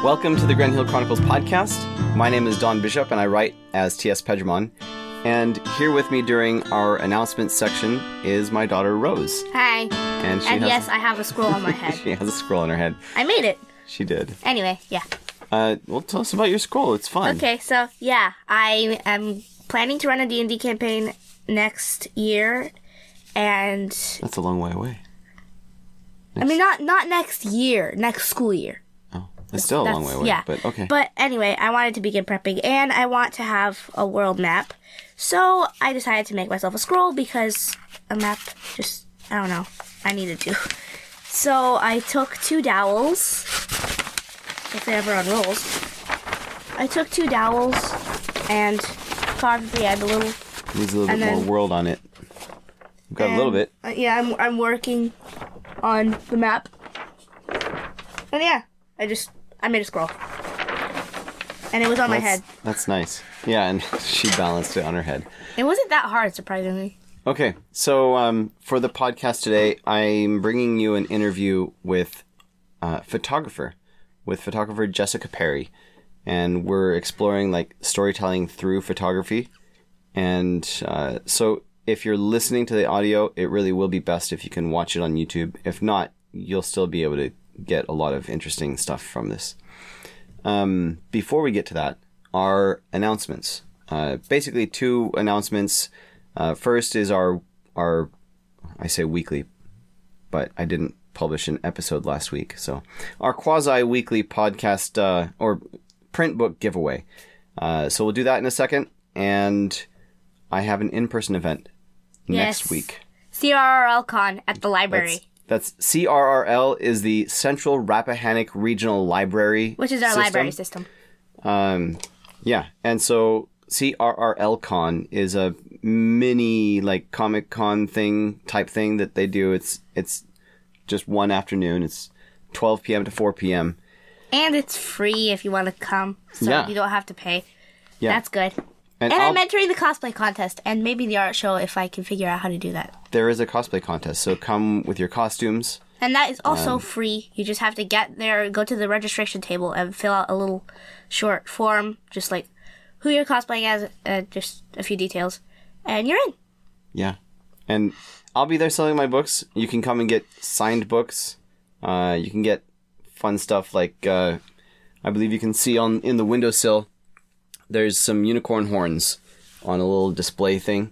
Welcome to the Grand Hill Chronicles podcast. My name is Don Bishop, and I write as T.S. Pedramon. And here with me during our announcement section is my daughter, Rose. Hi. And yes, I have a scroll on my head. She has a scroll on her head. I made it. She did. Anyway, yeah. Well, tell us about your scroll. It's fun. Okay, so, yeah, I am planning to run a D&D campaign next year, and... That's a long way away. I mean, not next year, next school year. Oh, it's still a long way away. Yeah. But okay. But anyway, I wanted to begin prepping, and I want to have a world map. So I decided to make myself a scroll because a map just, I don't know, I needed to. So I took 2 dowels, if they ever unrolls. I took 2 dowels and carved the end a little. Needs a little bit more world on it. We've got a little bit. Yeah, I'm working on the map. And yeah, I made a scroll. And it was on my head. That's nice. Yeah, and she balanced it on her head. It wasn't that hard, surprisingly. Okay, so for the podcast today, I'm bringing you an interview with photographer Jessica Perry. And we're exploring, like, storytelling through photography. And so if you're listening to the audio, it really will be best if you can watch it on YouTube. If not, you'll still be able to get a lot of interesting stuff from this. Before we get to that, our announcements. Basically 2 announcements. First is our I say weekly, but I didn't publish an episode last week. So our quasi-weekly podcast or print book giveaway. So we'll do that in a second. And I have an in-person event next week. CRRLCon at the library. That's CRRL is the Central Rappahannock Regional Library, which is our library system. Yeah, and so CRRLCon is a mini like Comic-Con type thing that they do. It's just one afternoon. It's 12 p.m. to 4 p.m. And it's free if you want to come, so you don't have to pay. Yeah. That's good. And I'm entering the cosplay contest and maybe the art show if I can figure out how to do that. There is a cosplay contest, so come with your costumes. And that is also free. You just have to get there, go to the registration table, and fill out a little short form, just like who you're cosplaying as, just a few details, and you're in. Yeah. And I'll be there selling my books. You can come and get signed books. You can get fun stuff like, I believe you can see in the windowsill, there's some unicorn horns on a little display thing.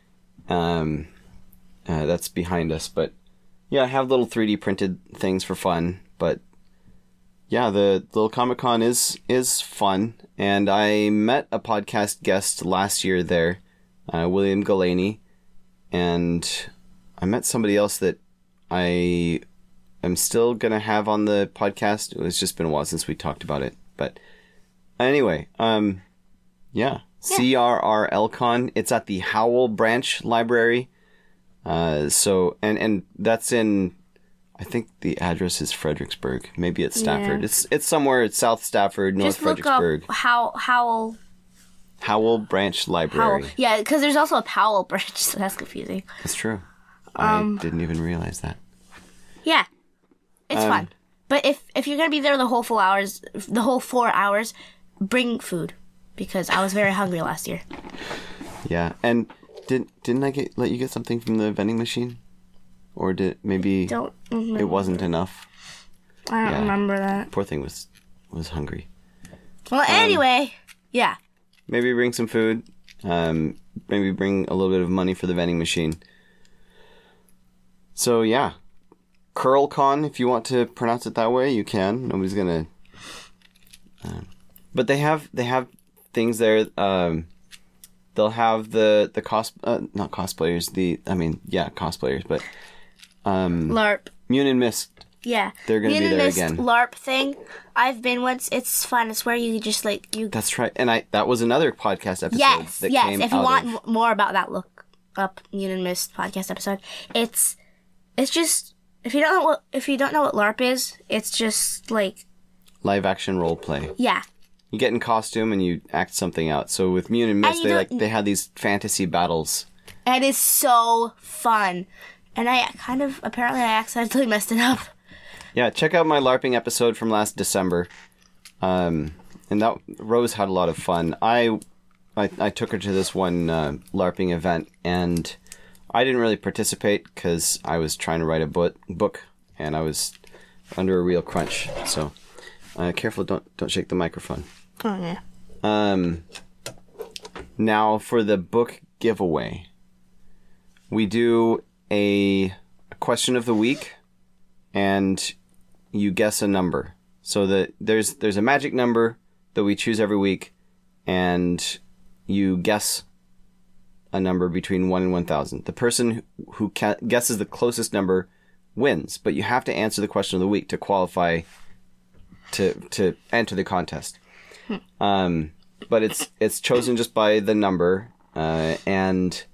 That's behind us, but yeah, I have little 3D printed things for fun. But yeah, the little Comic-Con is fun, and I met a podcast guest last year there, William Galaney, and I met somebody else that I am still gonna have on the podcast. It's just been a while since we talked about it, but anyway, yeah. CRRLCon. It's at the Howell Branch Library. So that's in, I think the address is Fredericksburg. Maybe it's Stafford. Yeah. It's somewhere at South Stafford, North Fredericksburg. Just look up Howell Branch Library. Yeah, because there's also a Powell Branch, so that's confusing. That's true. I didn't even realize that. Yeah. It's fun. But if you're going to be there the whole 4 hours, bring food. Because I was very hungry last year. Yeah, and didn't I let you get something from the vending machine? Or did maybe it wasn't enough? I don't remember that. Poor thing was hungry. Well, anyway, yeah. Maybe bring some food. Maybe bring a little bit of money for the vending machine. So yeah, CurlCon, if you want to pronounce it that way, you can. Nobody's gonna. But they have things there. They'll have the not cosplayers. Cosplayers, but LARP. Mune and Mist. Yeah, they're gonna be there again. LARP thing. I've been once. It's fun. It's where you just you. That's right. And that was another podcast episode. Yes. If you want more about that, look up Mune and Mist podcast episode. It's just if you don't know what LARP is, it's just like live action role play. Yeah. You get in costume and you act something out. So with Mune and Mist, they had these fantasy battles. And it's so fun. And I accidentally messed it up. Yeah, check out my LARPing episode from last December. And that Rose had a lot of fun. I took her to this one LARPing event, and I didn't really participate because I was trying to write a book, and I was under a real crunch. So, careful! Don't shake the microphone. Oh yeah. Now for the book giveaway, we do a question of the week, and you guess a number. So that there's a magic number that we choose every week, and you guess a number between 1 and 1,000. The person who guesses the closest number wins, but you have to answer the question of the week to qualify to enter the contest. But it's chosen just by the number, and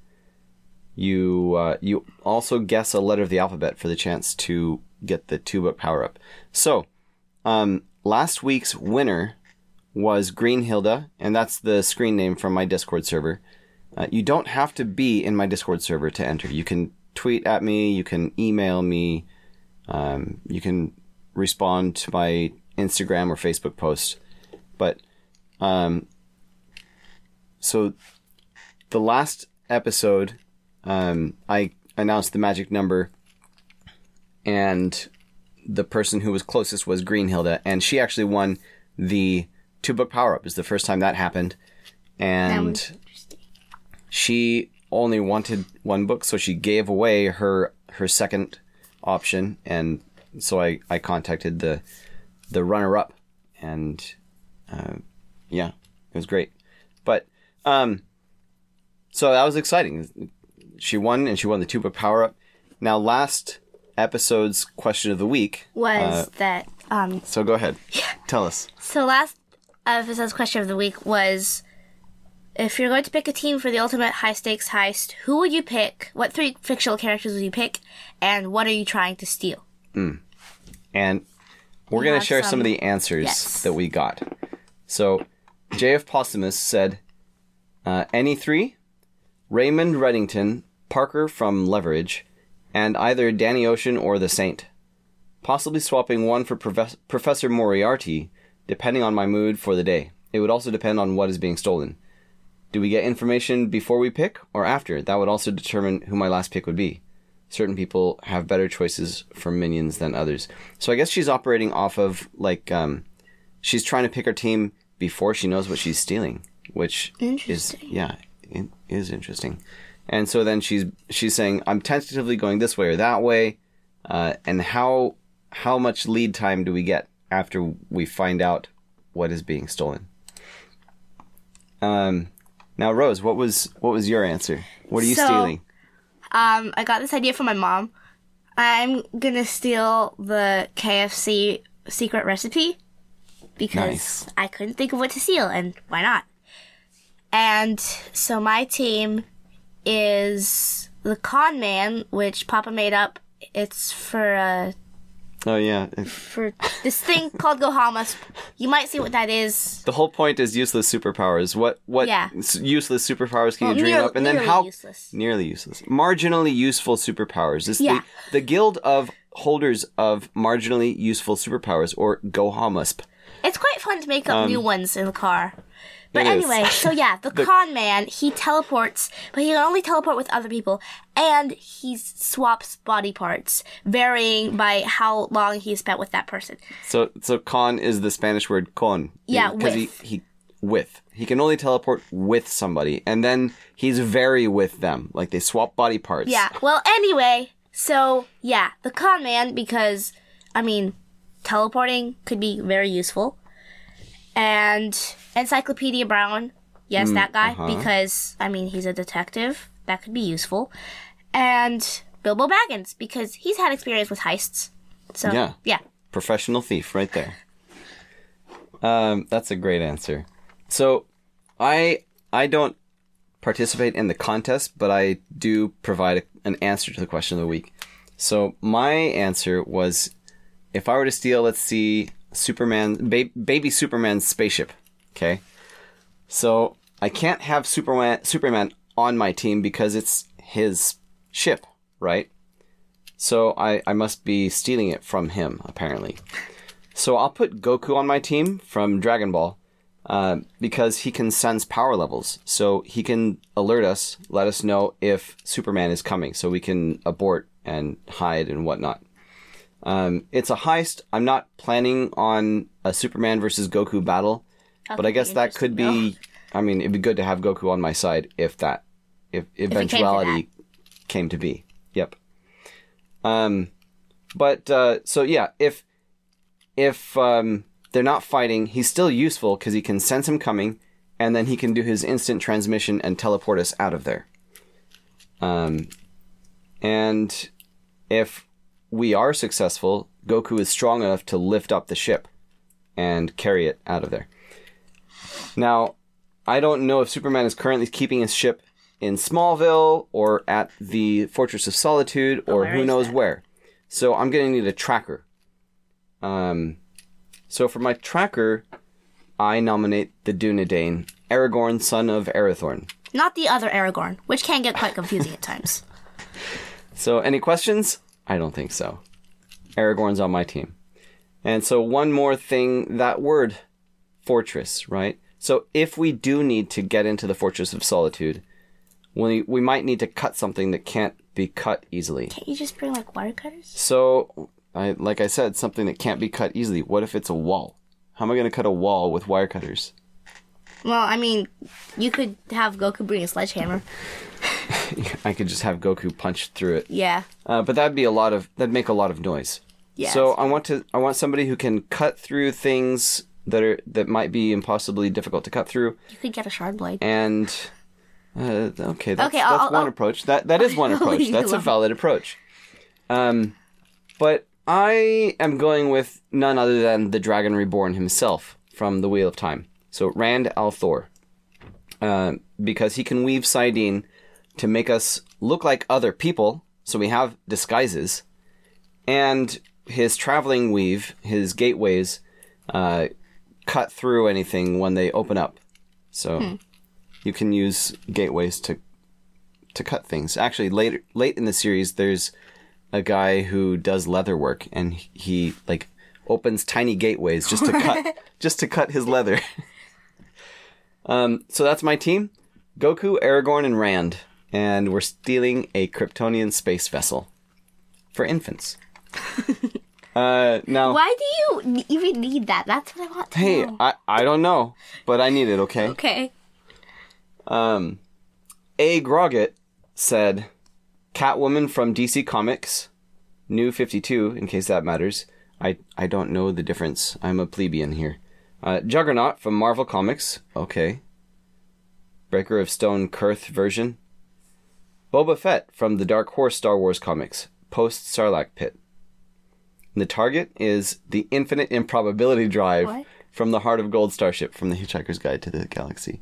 you also guess a letter of the alphabet for the chance to get the 2-book power-up. So, last week's winner was Green Hilda, and that's the screen name from my Discord server. You don't have to be in my Discord server to enter. You can tweet at me, you can email me, you can respond to my Instagram or Facebook post. But, so the last episode, I announced the magic number, and the person who was closest was Green Hilda, and she actually won the 2-book power-up. It was the first time that happened. And she only wanted 1 book, so she gave away her second option, and so I contacted the runner-up, and yeah, it was great. But so that was exciting. She won, and she won the 2-book power-up. Now, last episode's question of the week was that so go ahead. Tell us. So last episode's question of the week was, if you're going to pick a team for the ultimate high-stakes heist, who would you pick? What 3 fictional characters would you pick? And what are you trying to steal? And we're going to share some of the answers that we got. So, JF Postumus said, any 3, Raymond Reddington, Parker from Leverage, and either Danny Ocean or the Saint. Possibly swapping 1 for Professor Moriarty, depending on my mood for the day. It would also depend on what is being stolen. Do we get information before we pick or after? That would also determine who my last pick would be. Certain people have better choices for minions than others. So I guess she's operating off of, like, she's trying to pick her team before she knows what she's stealing, which is, yeah, it is interesting. And so then she's saying, I'm tentatively going this way or that way, and how much lead time do we get after we find out what is being stolen? Now, Rose, what was your answer? What are you stealing? I got this idea from my mom. I'm gonna steal the KFC secret recipe because I couldn't think of what to steal, and why not? And so my team is the Con Man, which Papa made up. It's for for this thing called GoHamas. You might see what that is. The whole point is useless superpowers. What useless superpowers can you dream up? And then how useless. Nearly useless. Marginally useful superpowers. It's the guild of holders of marginally useful superpowers, or GoHamasp. It's quite fun to make up new ones in the car. But anyway, so the Con Man, he teleports, but he can only teleport with other people, and he swaps body parts, varying by how long he spent with that person. So con is the Spanish word con. Yeah, because he can only teleport with somebody, and then he's very with them, like they swap body parts. Yeah, well, anyway, so, the Con Man, because, I mean, teleporting could be very useful. And Encyclopedia Brown, yes, that guy, because, I mean, he's a detective. That could be useful. And Bilbo Baggins, because he's had experience with heists. So, yeah. Professional thief right there. That's a great answer. So, I don't participate in the contest, but I do provide an answer to the question of the week. So, my answer was, if I were to steal, let's see, baby Superman's spaceship. Okay, so I can't have Superman on my team because it's his ship, right? So I must be stealing it from him, apparently. So I'll put Goku on my team from Dragon Ball because he can sense power levels. So he can alert us, let us know if Superman is coming so we can abort and hide and whatnot. It's a heist. I'm not planning on a Superman versus Goku battle, but I guess that could be... I mean, it'd be good to have Goku on my side if eventuality came to be. Yep. So yeah, if they're not fighting, he's still useful because he can sense him coming, and then he can do his instant transmission and teleport us out of there. And if we are successful, Goku is strong enough to lift up the ship and carry it out of there. Now, I don't know if Superman is currently keeping his ship in Smallville or at the Fortress of Solitude or who knows where. So I'm going to need a tracker. So for my tracker, I nominate the Dunedain, Aragorn, son of Arathorn. Not the other Aragorn, which can get quite confusing at times. So any questions? I don't think so. Aragorn's on my team. And so one more thing, that word, fortress, right? So if we do need to get into the Fortress of Solitude, we might need to cut something that can't be cut easily. Can't you just bring, like, wire cutters? So, like I said, something that can't be cut easily. What if it's a wall? How am I going to cut a wall with wire cutters? Well, I mean, you could have Goku bring a sledgehammer. I could just have Goku punch through it. Yeah. But that'd make a lot of noise. Yeah. So I want somebody who can cut through things that might be impossibly difficult to cut through. You could get a shard blade. And that's one approach. That is one approach. That's a valid approach. But I am going with none other than the Dragon Reborn himself from the Wheel of Time. So Rand al'Thor, because he can weave Saidin to make us look like other people. So we have disguises, and his traveling weave, his gateways, cut through anything when they open up. So you can use gateways to cut things. Actually, late in the series, there's a guy who does leather work, and he like opens tiny gateways just to cut his leather. So that's my team: Goku, Aragorn, and Rand, and we're stealing a Kryptonian space vessel for infants. Now, why do you even need that? That's what I want to know. Hey, I don't know, but I need it, okay? Okay. A. Groggett said, Catwoman from DC Comics, New 52, in case that matters. I don't know the difference. I'm a plebeian here. Juggernaut from Marvel Comics, okay. Breaker of Stone Kurth version. Boba Fett from the Dark Horse Star Wars comics, post-Sarlacc pit. And the target is the Infinite Improbability Drive from the Heart of Gold starship from the Hitchhiker's Guide to the Galaxy.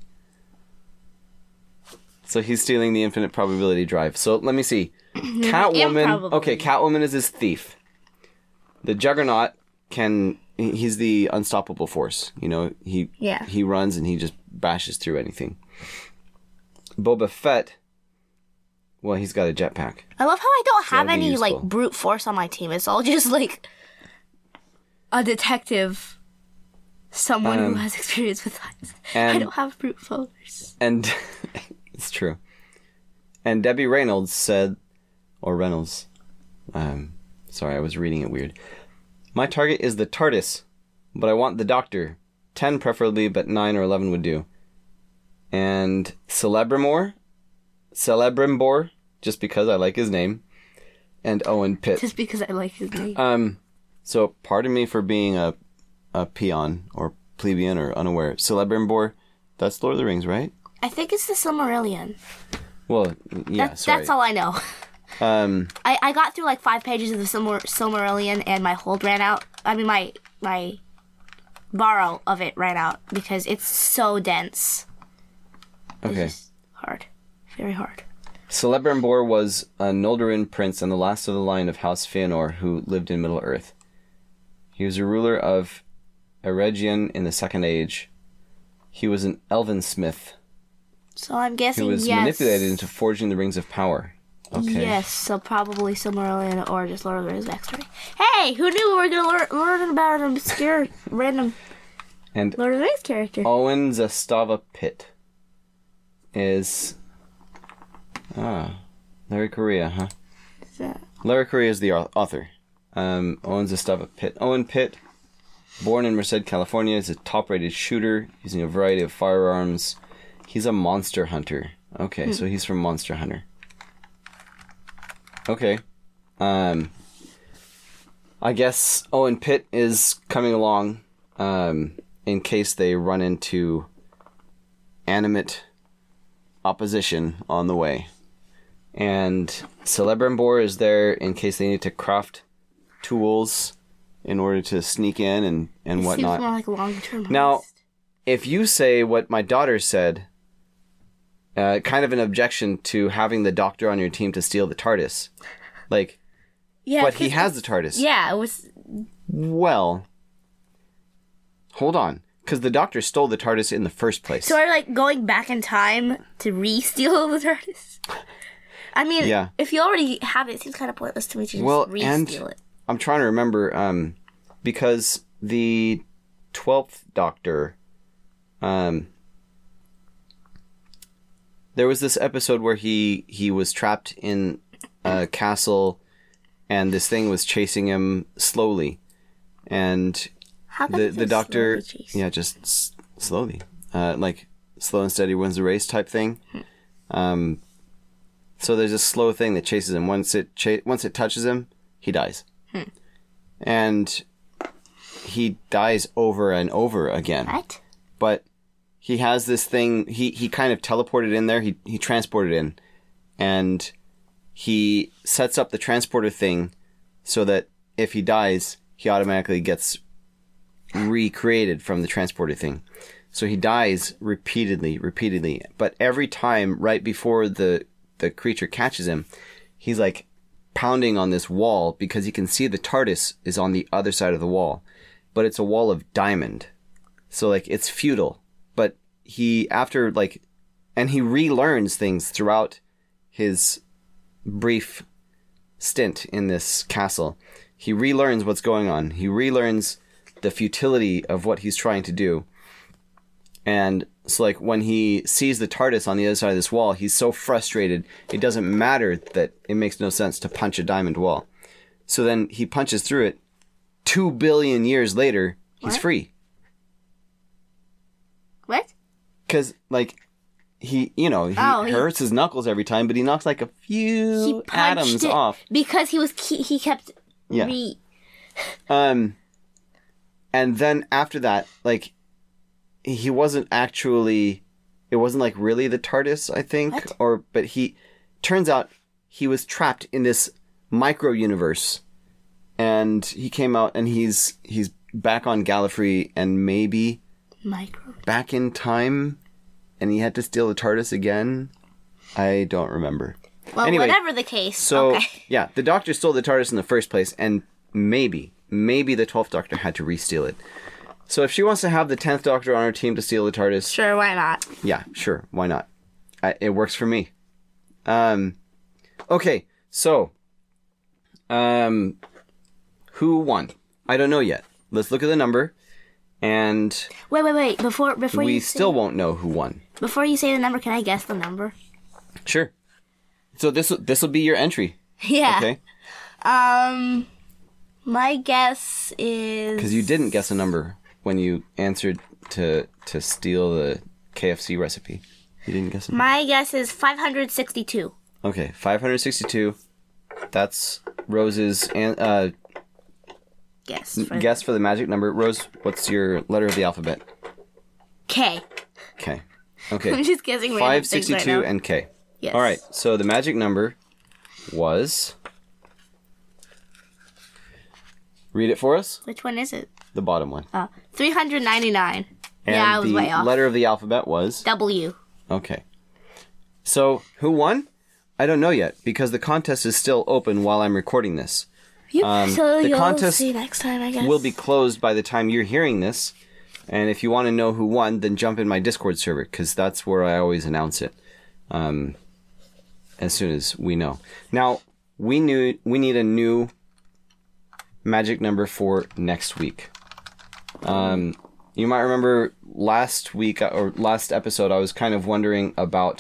So he's stealing the Infinite Probability Drive. So let me see. Catwoman. Okay, Catwoman is his thief. The Juggernaut he's the unstoppable force. You know, he runs and he just bashes through anything. Boba Fett, well, he's got a jetpack. I love how I don't have any, like, brute force on my team. It's all just, like, a detective, someone who has experience with that. I don't have brute force. And, it's true. And Debbie Reynolds said, or Reynolds, sorry, I was reading it weird. My target is the TARDIS, but I want the Doctor. 10 preferably, but 9 or 11 would do. And Celebrimbor, just because I like his name, and Owen Pitt. Just because I like his name. So pardon me for being a peon or plebeian or unaware. Celebrimbor, that's Lord of the Rings, right? I think it's the Silmarillion. Well, yeah, sorry. That's all I know. I got through like 5 pages of the Silmarillion and my hold ran out. I mean, my borrow of it ran out because it's so dense. Okay. It's just hard. Very hard. Celebrimbor was a Noldorin prince and the last of the line of House Fëanor who lived in Middle-earth. He was a ruler of Eregion in the Second Age. He was an elven smith. So I'm guessing, who was manipulated into forging the Rings of Power. Okay. Yes, so probably Silmarillion or just Lord of the Rings backstory. Hey, who knew we were going to learn about an obscure, random And Lord of the Rings character? Owen Zastava Pitt is... Larry Correa, huh? Larry Correa is the author. Owen Zastava Pitt. Owen Pitt, born in Merced, California, is a top-rated shooter using a variety of firearms. He's a monster hunter. Okay, so he's from Monster Hunter. Okay. I guess Owen Pitt is coming along in case they run into animate opposition on the way. And Celebrimbor is there in case they need to craft tools in order to sneak in and whatnot. Seems more like a long-term Now, heist. if you say what my daughter said, kind of an objection to having the Doctor on your team to steal the TARDIS. Like, Yeah, but he has the TARDIS. Yeah, it was... Well, hold on. Because the Doctor stole the TARDIS in the first place. So are like going back in time to re-steal the TARDIS? I mean, Yeah. if you already have it, it seems kind of pointless to me to just re-steal it. I'm trying to remember, because the 12th Doctor, there was this episode where he was trapped in a castle and this thing was chasing him slowly. And How can the it Doctor, slowly chase? yeah, just slowly. Like, slow and steady wins the race type thing. So there's a slow thing that chases him. Once it touches him, he dies. And he dies over and over again. What? But he has this thing, he kind of teleported in there, he transported in, and he sets up the transporter thing so that if he dies, he automatically gets recreated from the transporter thing. So he dies repeatedly, but every time right before the creature catches him, he's like pounding on this wall because he can see the TARDIS is on the other side of the wall, but it's a wall of diamond. So like it's futile, but he and he relearns things throughout his brief stint in this castle. He relearns what's going on. He relearns the futility of what he's trying to do. And so like when he sees the TARDIS on the other side of this wall, he's so frustrated. It doesn't matter that it makes no sense to punch a diamond wall. So then he punches through it. 2 billion years later, he's What? free. What? Because, like, he hurts his knuckles every time, but he knocks like a He few punched atoms it off. because he kept Yeah. And then after that, like, he wasn't actually, it wasn't like really the TARDIS, I think, What? but turns out he was trapped in this micro universe, and he came out and he's back on Gallifrey and maybe Micro. back in time, and he had to steal the TARDIS again. I don't remember. Well, Anyway, whatever the case. So, okay. yeah, the Doctor stole the TARDIS in the first place, and maybe the 12th Doctor had to re-steal it. So if she wants to have the 10th Doctor on her team to steal the TARDIS, Sure, why not? yeah, sure, why not? It works for me. Okay, so, who won? I don't know yet. Let's look at the number, and Wait. Before we you still won't know who won. before you say the number, can I guess the number? Sure. So this will be your entry, Yeah. okay? My guess is Because you didn't guess a number when you answered to steal the KFC recipe. You didn't guess a number. My guess is 562. Okay, 562. That's Rose's Guess. guess for the magic number. Rose, what's your letter of the alphabet? K. K. I'm Okay. just guessing random things 562 right now. and K. Yes. All right. So the magic number was. Read it for us. Which one is it? The bottom one. 399. And yeah, I was the way off. letter of the alphabet was. W. Okay. So who won? I don't know yet because the contest is still open while I'm recording this. So the you'll contest see next time, I guess. Will be closed by the time you're hearing this. And if you want to know who won, then jump in my Discord server because that's where I always announce it. as soon as we know. Now, we need a new magic number for next week. You might remember last week or last episode, I was kind of wondering about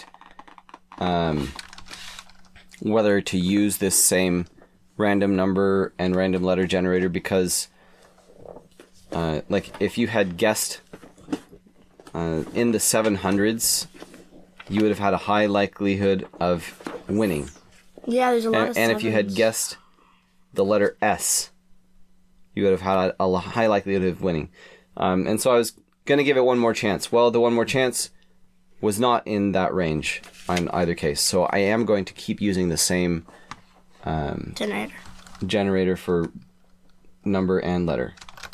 whether to use this same random number and random letter generator because, like, if you had guessed in the 700s, you would have had a high likelihood of winning. Yeah, there's a lot of And if you had guessed the letter S, you would have had a high likelihood of winning. And so I was going to give it one more chance. Well, the one more chance was not in that range in either case. So I am going to keep using the same generator for number and letter.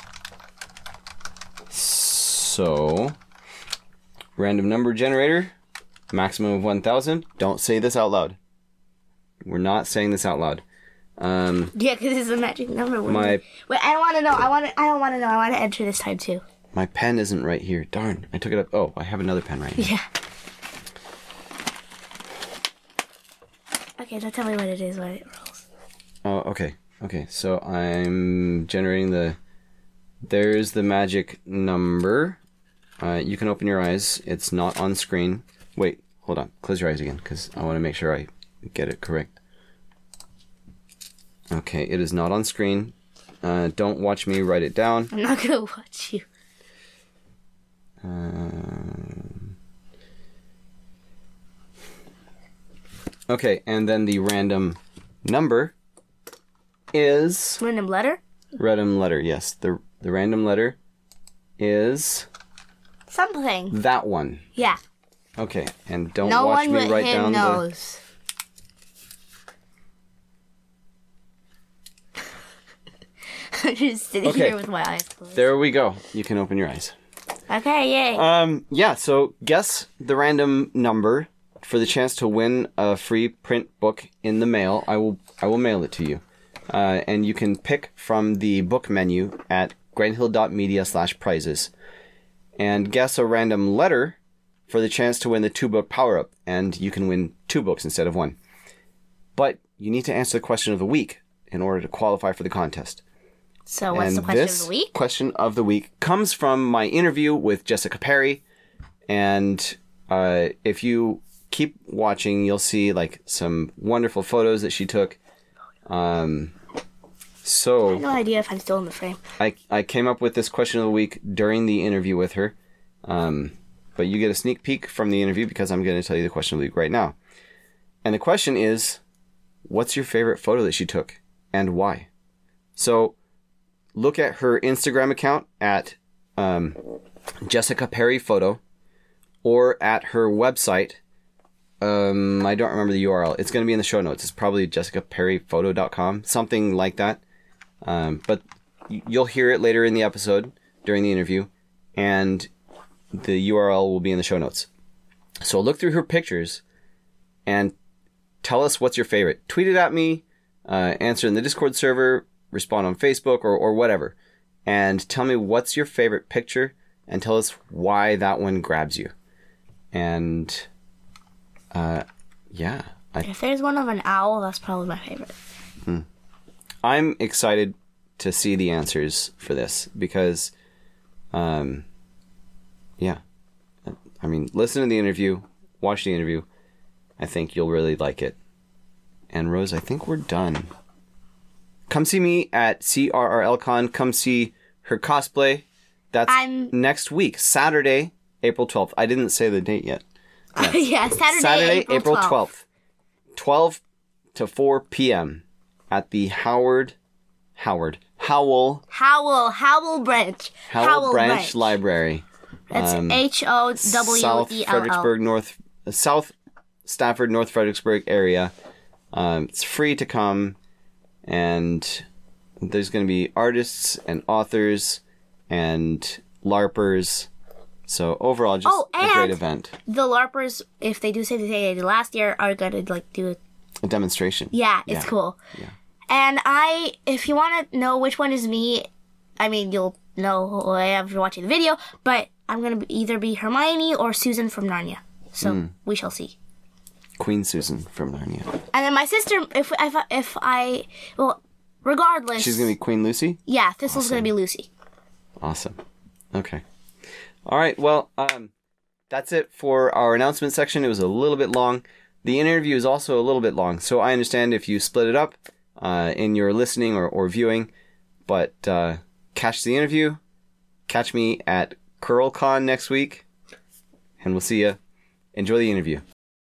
So, random number generator, maximum of 1,000. Don't say this out loud. We're not saying this out loud. Yeah, because it's a magic number. Wait, I want to know. I don't want to know. I want to enter this time too. My pen isn't right here. Darn, I took it up. Oh, I have another pen right here. Yeah. Okay, so tell me what it is when it rolls. Oh, okay. Okay, so I'm generating there's the magic number. You can open your eyes. It's not on screen. Wait, hold on. Close your eyes again, because I want to make sure I get it correct. Okay, it is not on screen. Don't watch me write it down. I'm not going to watch you. Okay, and then the random number is... Random letter? Random letter, yes. The random letter is... Something. That one. Yeah. Okay, and don't watch me write down knows. I'm just sitting here with my eyes closed. There we go. You can open your eyes. Okay, yay. Yeah, so guess the random number for the chance to win a free print book in the mail. I will mail it to you. And you can pick from the book menu at grindhill.media/prizes. And guess a random letter for the chance to win the 2-book power-up. And you can win 2 books instead of 1. But you need to answer the question of the week in order to qualify for the contest. So what's the question of the week? This question of the week comes from my interview with Jessica Perry. And if you keep watching, you'll see like some wonderful photos that she took. So I have no idea if I'm still in the frame. I came up with this question of the week during the interview with her. But you get a sneak peek from the interview because I'm going to tell you the question of the week right now. And the question is, what's your favorite photo that she took and why? So look at her Instagram account at Jessica Perry Photo or at her website. I don't remember the URL. It's going to be in the show notes. It's probably jessicaperryphoto.com, something like that. But you'll hear it later in the episode during the interview, and the URL will be in the show notes. So look through her pictures and tell us what's your favorite. Tweet it at me, answer in the Discord server, respond on Facebook or whatever. And tell me what's your favorite picture and tell us why that one grabs you. And... yeah. If there's one of an owl, that's probably my favorite. I'm excited to see the answers for this because, yeah. I mean, listen to the interview, watch the interview. I think you'll really like it. And Rose, I think we're done. Come see me at CRRLCon. Come see her cosplay. That's next week, Saturday, April 12th. I didn't say the date yet. Yes. Yeah, Saturday, April 12th. 12 to 4 p.m. at the Howell Branch Library. That's HOWELL. South Stafford, North Fredericksburg area. It's free to come, and there's going to be artists and authors and LARPers. So overall, just a great event. The LARPers, if they do say the same they did last year, are going to do a demonstration. Yeah, it's cool. Yeah. And if you want to know which one is me, I mean, you'll know who I am if you're watching the video, but I'm going to either be Hermione or Susan from Narnia. So we shall see. Queen Susan from Narnia. And then my sister, well, regardless, She's gonna be Queen Lucy. Yeah, Thistle's gonna be Lucy. Awesome. Okay. All right. Well, that's it for our announcement section. It was a little bit long. The interview is also a little bit long, so I understand if you split it up in your listening or viewing. But catch the interview. Catch me at CurlCon next week, and we'll see you. Enjoy the interview.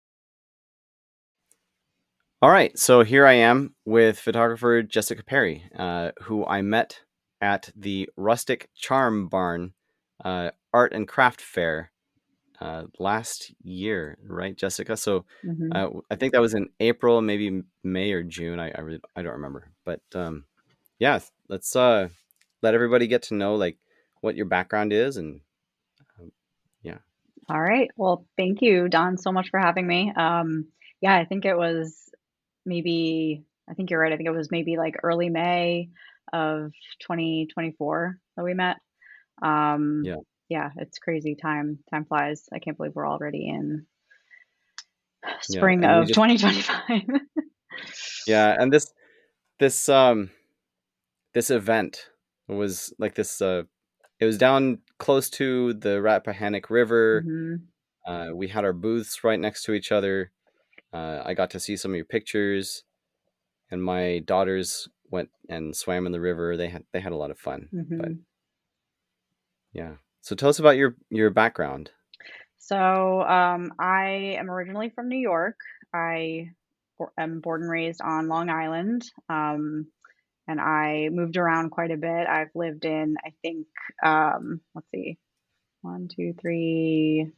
All right, so here I am with photographer Jessica Perry, who I met at the Rustic Charm Barn Art and Craft Fair last year, right, Jessica? So I think that was in April, maybe May or June. I don't remember, but yeah, let's let everybody get to know like what your background is, and yeah. All right. Well, thank you, Don, so much for having me. Yeah, I think it was I think you're right. I think it was maybe like early May of 2024 that we met. Yeah. Yeah, it's crazy. Time flies. I can't believe we're already in spring of 2025. Yeah, and this event was like this. It was down close to the Rappahannock River. Mm-hmm. We had our booths right next to each other. I got to see some of your pictures, and my daughters went and swam in the river. They had a lot of fun. Mm-hmm. But yeah, so tell us about your background. So I am originally from New York. I am born and raised on Long Island, and I moved around quite a bit. I've lived in, I think, let's see, 1, 2, 3,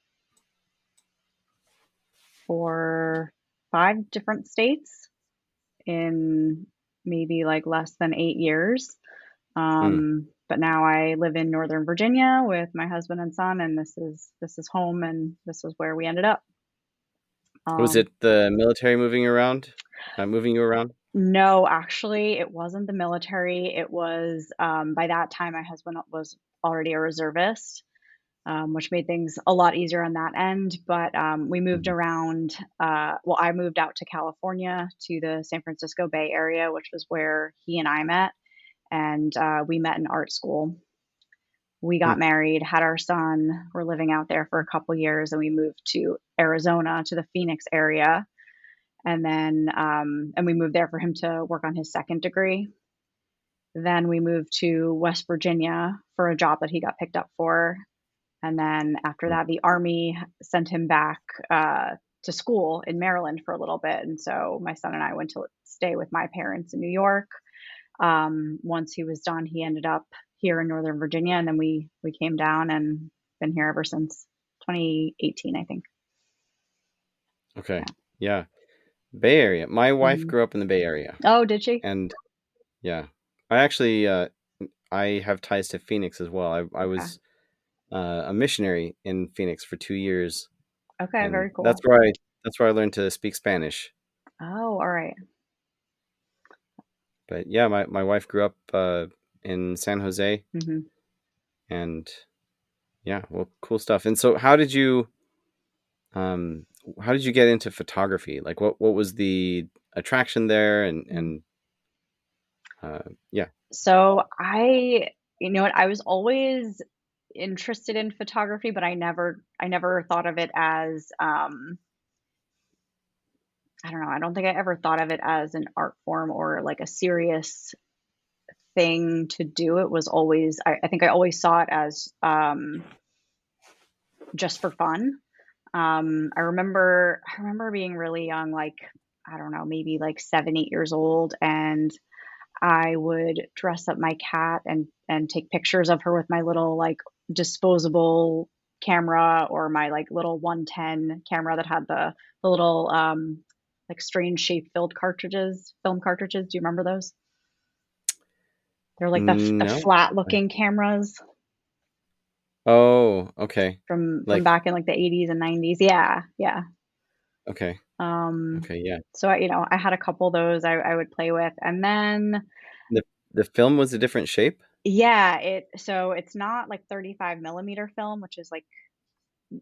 4, 5 different states in maybe like less than 8 years. But now I live in Northern Virginia with my husband and son, and this is home, and this is where we ended up. Was it the military moving you around? No, actually, it wasn't the military. It was by that time my husband was already a reservist, which made things a lot easier on that end. But we moved around. Well, I moved out to California, to the San Francisco Bay Area, which was where he and I met. And we met in art school. We got married, had our son. We're living out there for a couple years, and we moved to Arizona, to the Phoenix area. And then and we moved there for him to work on his second degree. Then we moved to West Virginia for a job that he got picked up for. And then after that, the Army sent him back to school in Maryland for a little bit. And so my son and I went to stay with my parents in New York. Once he was done, he ended up here in Northern Virginia, and then we came down and been here ever since 2018, I think. Okay. Yeah. Bay Area. My wife grew up in the Bay Area. Oh, did she? And yeah, I actually I have ties to Phoenix as well. I was a missionary in Phoenix for 2 years. Okay, very cool. That's where I learned to speak Spanish. Oh, all right. But yeah, my wife grew up in San Jose, and yeah, well, cool stuff. And so, how did you get into photography? Like, what was the attraction there? And yeah. So I was always interested in photography, but I never thought of it as I don't know. I don't think I ever thought of it as an art form or like a serious thing to do. It was always, I think I always saw it as just for fun. I remember being really young, like, I don't know, maybe like 7, 8 years old. And I would dress up my cat and take pictures of her with my little like disposable camera, or my like little 110 camera that had the little like strange shape film cartridges. Do you remember those? They're like the flat looking cameras. Oh, okay. From back in like the 80s and 90s. Yeah. Okay. Okay, yeah. So I had a couple of those I would play with, and then the film was a different shape. Yeah, so it's not like 35 millimeter film, which is like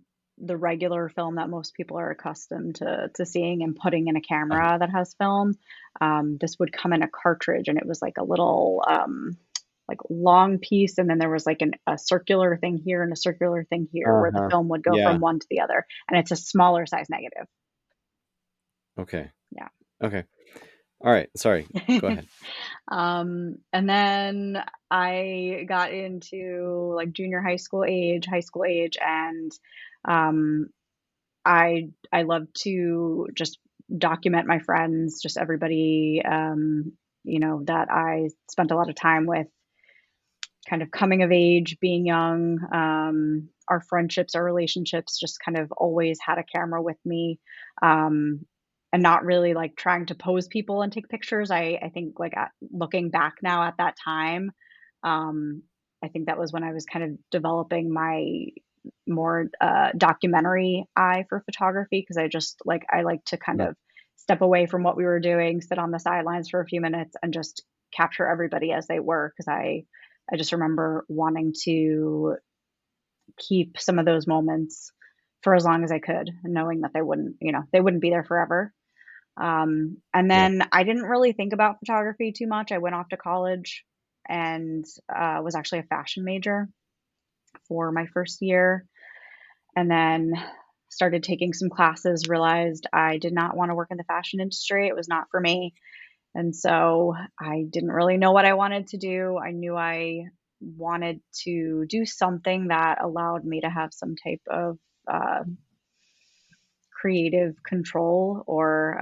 the regular film that most people are accustomed to seeing and putting in a camera that has film. This would come in a cartridge, and it was like a little like long piece, and then there was like a circular thing here and a circular thing here where the Uh-huh. film would go Yeah. from one to the other, and it's a smaller size negative. Okay. Yeah. Okay. All right. Sorry. Go ahead. And then I got into like junior high school age, and um, I love to just document my friends, just everybody, that I spent a lot of time with, kind of coming of age, being young. Our friendships, our relationships, just kind of always had a camera with me. Um, and not really like trying to pose people and take pictures. I think like looking back now at that time, um, I think that was when I was kind of developing my more documentary eye for photography, because I like to kind Yeah. of step away from what we were doing, sit on the sidelines for a few minutes, and just capture everybody as they were. Because I just remember wanting to keep some of those moments for as long as I could, knowing that they wouldn't be there forever. And Yeah. then I didn't really think about photography too much. I went off to college and was actually a fashion major for my first year, and then started taking some classes, realized I did not want to work in the fashion industry. It was not for me. And so I didn't really know what I wanted to do. I knew I wanted to do something that allowed me to have some type of uh, creative control, or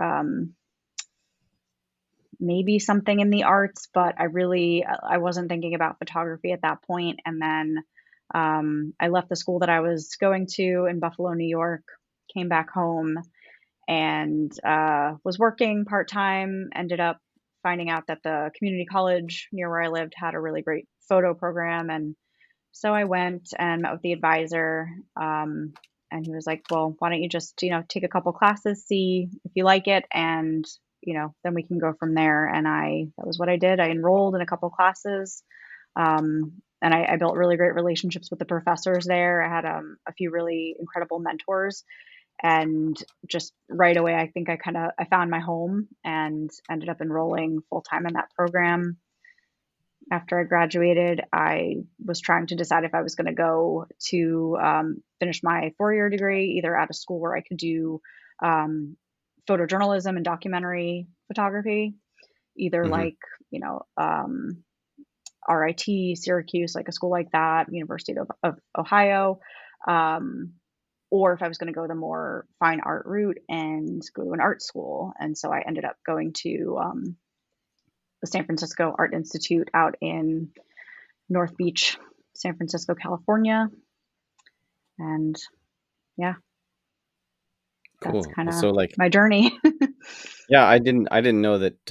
maybe something in the arts, but I wasn't thinking about photography at that point. And then I left the school that I was going to in Buffalo, New York, came back home, and was working part time. Ended up finding out that the community college near where I lived had a really great photo program, and so I went and met with the advisor. And he was like, "Well, why don't you just take a couple classes, see if you like it, and then we can go from there." And that was what I did. I enrolled in a couple classes. And I built really great relationships with the professors there. I had a few really incredible mentors, and just right away, I think I found my home and ended up enrolling full time in that program. After I graduated, I was trying to decide if I was going to go to finish my 4-year degree, either at a school where I could do um, photojournalism and documentary photography, either Mm-hmm. like, you know, um, RIT, Syracuse, like a school like that, University of Ohio, um, or if I was going to go the more fine art route and go to an art school. And so I ended up going to the San Francisco Art Institute out in North Beach, San Francisco, California. And yeah, that's Cool. kind of So like, my journey. yeah, I didn't know that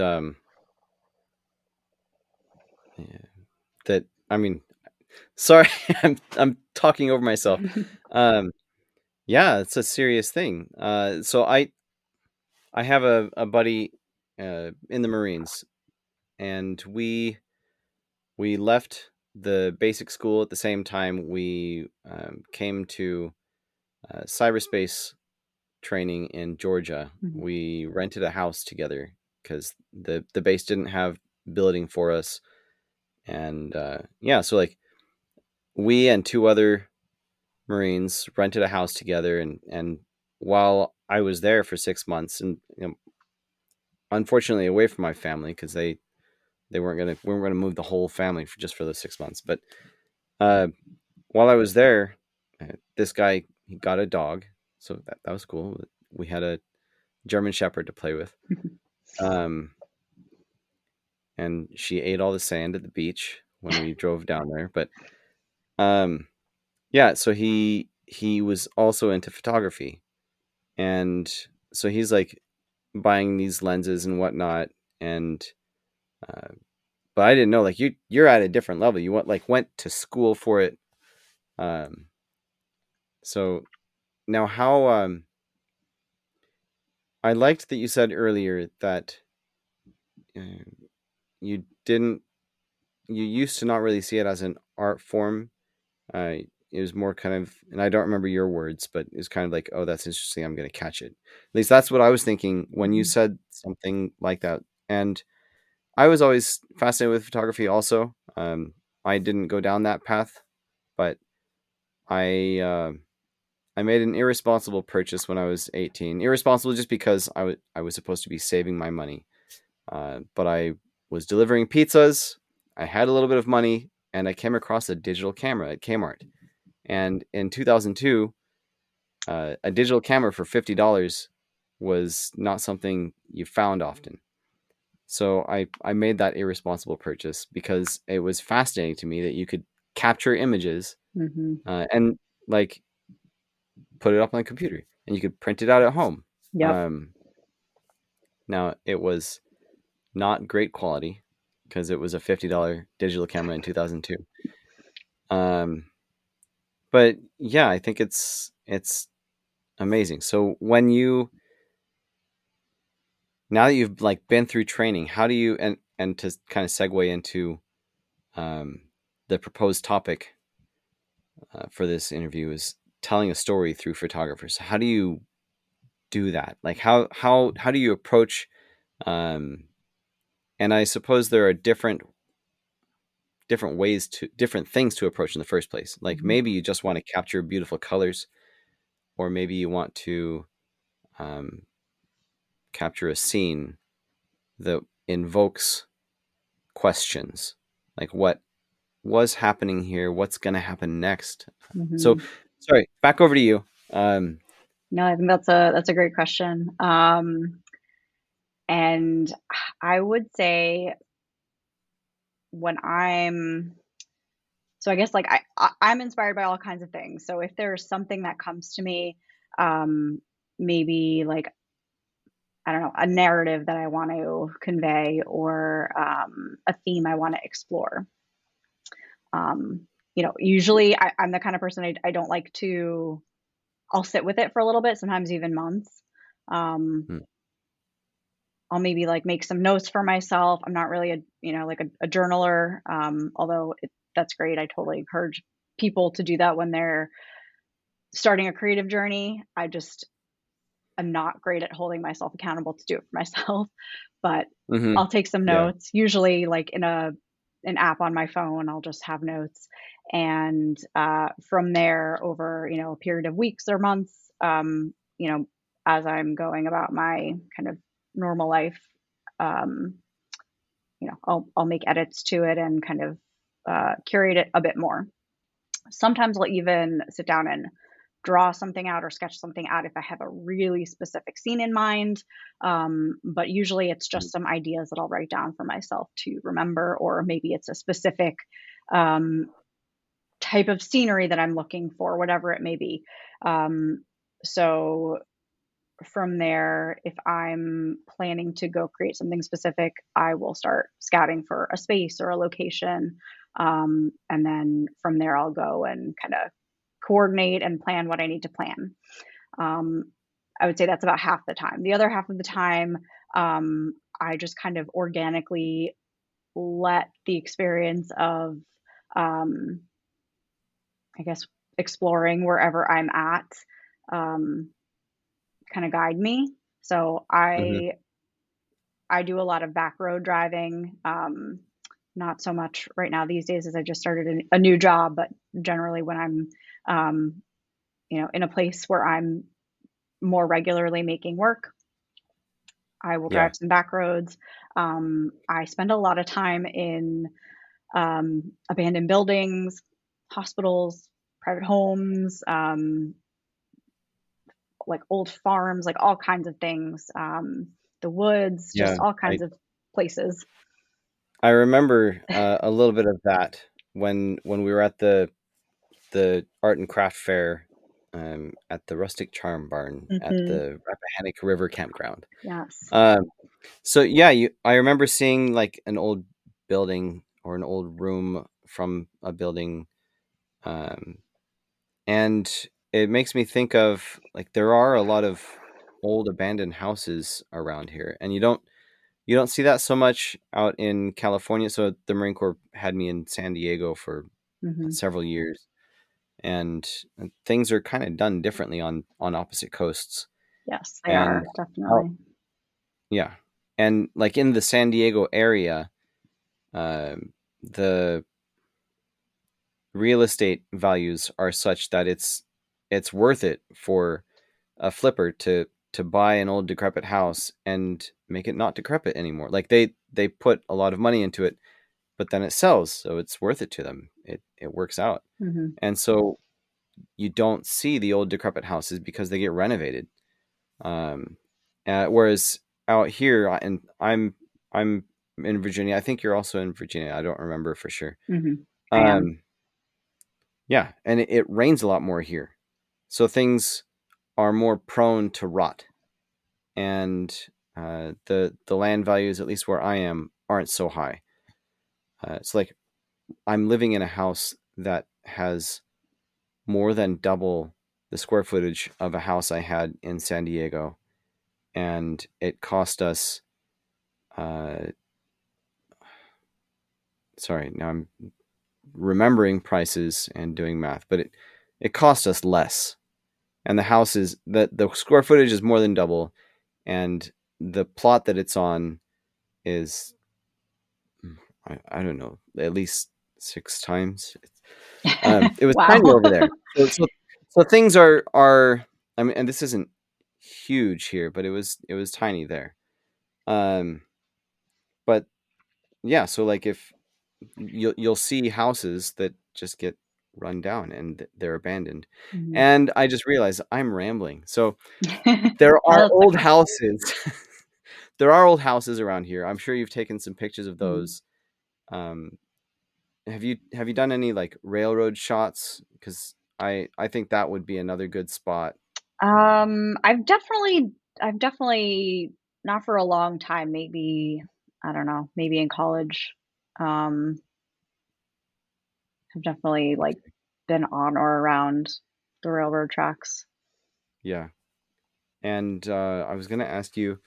that I mean, sorry, I'm talking over myself. Yeah, it's a serious thing. So I have a buddy in the Marines, and we left the basic school at the same time. We came to cyberspace training in Georgia. Mhm. We rented a house together because the base didn't have building for us, and yeah, so like we and two other Marines rented a house together, and while I was there for 6 months, and unfortunately away from my family because they we weren't gonna move the whole family for those 6 months, but uh, while I was there, this guy, he got a dog, so that was cool. We had a German Shepherd to play with, um, and she ate all the sand at the beach when we drove down there. But um, yeah, so he was also into photography, and so he's like buying these lenses and whatnot, and uh, but I didn't know, like, you're at a different level. You went to school for it. Um, so now how I liked that you said earlier that uh, you didn't you used to not really see it as an art form. it was more kind of, and I don't remember your words, but it was kind of like, oh, that's interesting. I'm going to catch it. At least that's what I was thinking when you said something like that. And I was always fascinated with photography also. I didn't go down that path, but I made an irresponsible purchase when I was 18. Irresponsible just because I was supposed to be saving my money. But I was delivering pizzas. I had a little bit of money, and I came across a digital camera at Kmart. And in 2002, a digital camera for $50 was not something you found often. So I made that irresponsible purchase because it was fascinating to me that you could capture images and like put it up on the computer, and you could print it out at home. Yep. Now, it was not great quality because it was a $50 digital camera in 2002. But yeah, I think it's amazing. So now that you've like been through training, how do you, and to kind of segue into the proposed topic for this interview is telling a story through photographers. How do you do that? Like how do you approach, and I suppose there are different ways different things to approach in the first place. Like maybe you just want to capture beautiful colors, or maybe you want to capture a scene that invokes questions, like what was happening here, what's going to happen next. So sorry, back over to you. No, I think that's a great question. And I would say so I guess like I'm inspired by all kinds of things. So if there's something that comes to me, maybe like, I don't know, a narrative that I want to convey, or a theme I want to explore. Usually I'm the kind of person, I don't like to, I'll sit with it for a little bit, sometimes even months. I'll maybe like make some notes for myself. I'm not really a journaler, although that's great. I totally encourage people to do that when they're starting a creative journey. I'm not great at holding myself accountable to do it for myself, but I'll take some notes, usually like in an app on my phone. I'll just have notes. And from there, over, a period of weeks or months, as I'm going about my kind of normal life, I'll make edits to it and kind of curate it a bit more. Sometimes I'll even sit down and draw something out or sketch something out if I have a really specific scene in mind. But usually it's just some ideas that I'll write down for myself to remember, or maybe it's a specific type of scenery that I'm looking for, whatever it may be. So from there, if I'm planning to go create something specific, I will start scouting for a space or a location. And then from there, I'll go and kind of coordinate and plan what I need to plan. I would say that's about half the time. The other half of the time, I just kind of organically let the experience of, I guess, exploring wherever I'm at, kind of guide me. So I do a lot of back road driving. Not so much right now these days, as I just started a new job, but generally when I'm, in a place where I'm more regularly making work, I will drive some back roads. I spend a lot of time in abandoned buildings, hospitals, private homes, like old farms, like all kinds of things, the woods, just all kinds of places. I remember a little bit of that when we were at the art and craft fair at the Rustic Charm Barn at the Rappahannock River Campground. Yes. So yeah, I remember seeing like an old building or an old room from a building, and it makes me think of like there are a lot of old abandoned houses around here, and you don't see that so much out in California. So the Marine Corps had me in San Diego for several years, and things are kind of done differently on opposite coasts. Yes, they And are definitely. yeah, and like in the San Diego area, the real estate values are such that it's worth it for a flipper to buy an old decrepit house and make it not decrepit anymore. Like they put a lot of money into it, but then it sells, so it's worth it to them. It works out. Mm-hmm. And so you don't see the old decrepit houses because they get renovated. Whereas out here, and I'm in Virginia. I think you're also in Virginia. I don't remember for sure. Mm-hmm. I am. Yeah, and it rains a lot more here, so things are more prone to rot, and the land values, at least where I am, aren't so high. It's like I'm living in a house that has more than double the square footage of a house I had in San Diego, and it cost us. Sorry, now I'm remembering prices and doing math, but it cost us less, and the house is the square footage is more than double, and the plot that it's on is I don't know, at least 6 times. It was Wow. tiny over there. So things are I mean, and this isn't huge here, but it was tiny there. But yeah, so like if you'll see houses that just get run down and they're abandoned. Mm-hmm. And I just realized I'm rambling. So there are old houses. There are old houses around here. I'm sure you've taken some pictures of those. Um, have you done any like railroad shots? Because I think that would be another good spot. I've definitely not for a long time, maybe, I don't know, maybe in college. I've definitely like been on or around the railroad tracks. Yeah. And I was gonna ask you,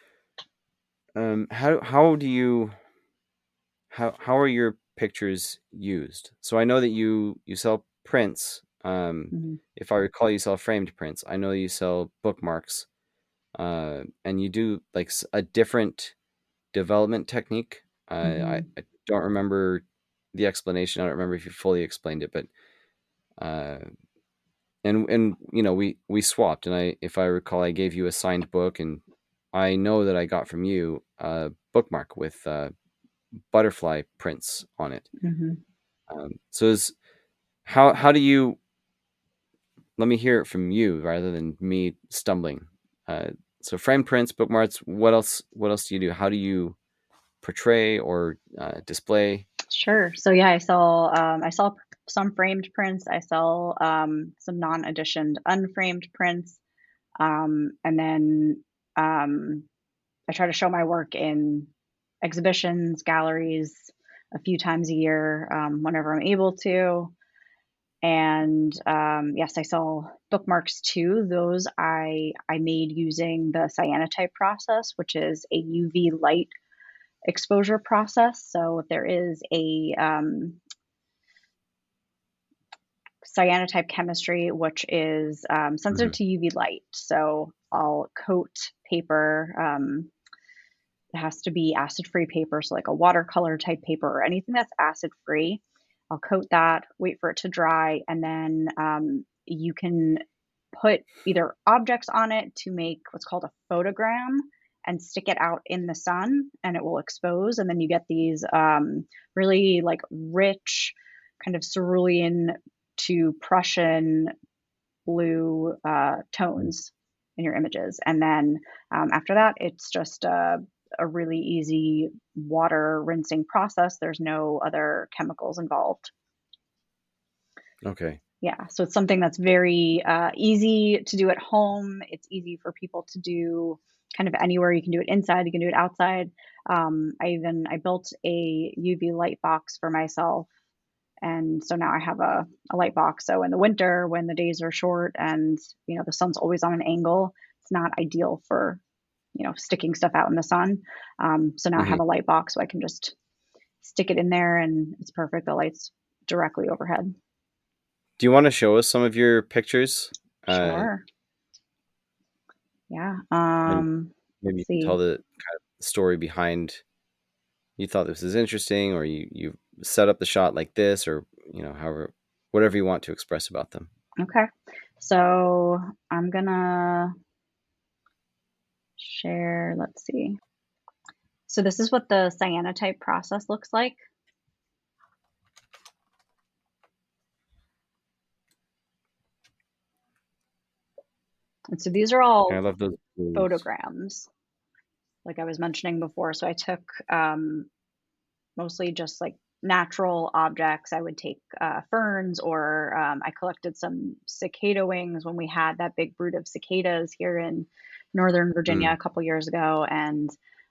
how do you how are your pictures used? So I know that you sell prints. Mm-hmm. If I recall, you sell framed prints. I know you sell bookmarks, and you do like a different development technique. Mm-hmm. I don't remember the explanation. I don't remember if you fully explained it, but uh, and you know we swapped, and if I recall, I gave you a signed book, and I know that I got from you a bookmark with butterfly prints on it. Mm-hmm. So is how do you? Let me hear it from you rather than me stumbling. So frame prints, bookmarks. What else? What else do you do? How do you portray or display? Sure. So yeah, I sell some framed prints. I sell some non-editioned unframed prints, and then I try to show my work in exhibitions, galleries, a few times a year, whenever I'm able to. And yes, I sell bookmarks too. Those I made using the cyanotype process, which is a UV light exposure process. So if there is a cyanotype chemistry, which is sensitive to UV light. So I'll coat paper. It has to be acid-free paper, so like a watercolor type paper or anything that's acid-free. I'll coat that, wait for it to dry, and then you can put either objects on it to make what's called a photogram and stick it out in the sun, and it will expose. And then you get these really like rich, kind of cerulean to Prussian blue tones in your images. And then after that, it's just a really easy water rinsing process. There's no other chemicals involved. Okay. Yeah, so it's something that's very easy to do at home. It's easy for people to do kind of anywhere. You can do it inside, you can do it outside. I built a UV light box for myself, and so now I have a light box. So in the winter, when the days are short and the sun's always on an angle, it's not ideal for sticking stuff out in the sun. So now I have a light box, so I can just stick it in there, and it's perfect. The light's directly overhead. Do you want to show us some of your pictures? Sure. Yeah. And maybe you can tell the kind of story behind you thought this is interesting, or you set up the shot like this, or however, whatever you want to express about them. Okay. So I'm gonna share, let's see. So this is what the cyanotype process looks like. And so these are all I love those photograms, like I was mentioning before. So I took mostly just like natural objects. I would take ferns, or I collected some cicada wings when we had that big brood of cicadas here in Northern Virginia a couple years ago. And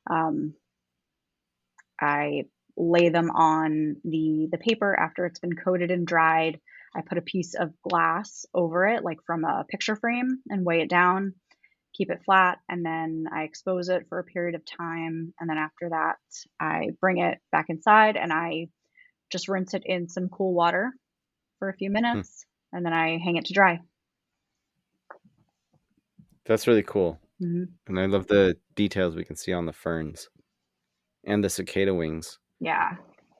I lay them on the paper after it's been coated and dried. I put a piece of glass over it, like from a picture frame, and weigh it down, keep it flat, and then I expose it for a period of time. And then after that, I bring it back inside and I just rinse it in some cool water for a few minutes, and then I hang it to dry. That's really cool. Mm-hmm. And I love the details we can see on the ferns and the cicada wings. Yeah.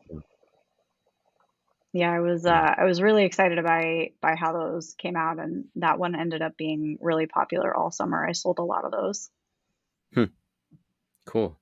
Yeah, I was really excited by how those came out, and that one ended up being really popular all summer. I sold a lot of those. Cool.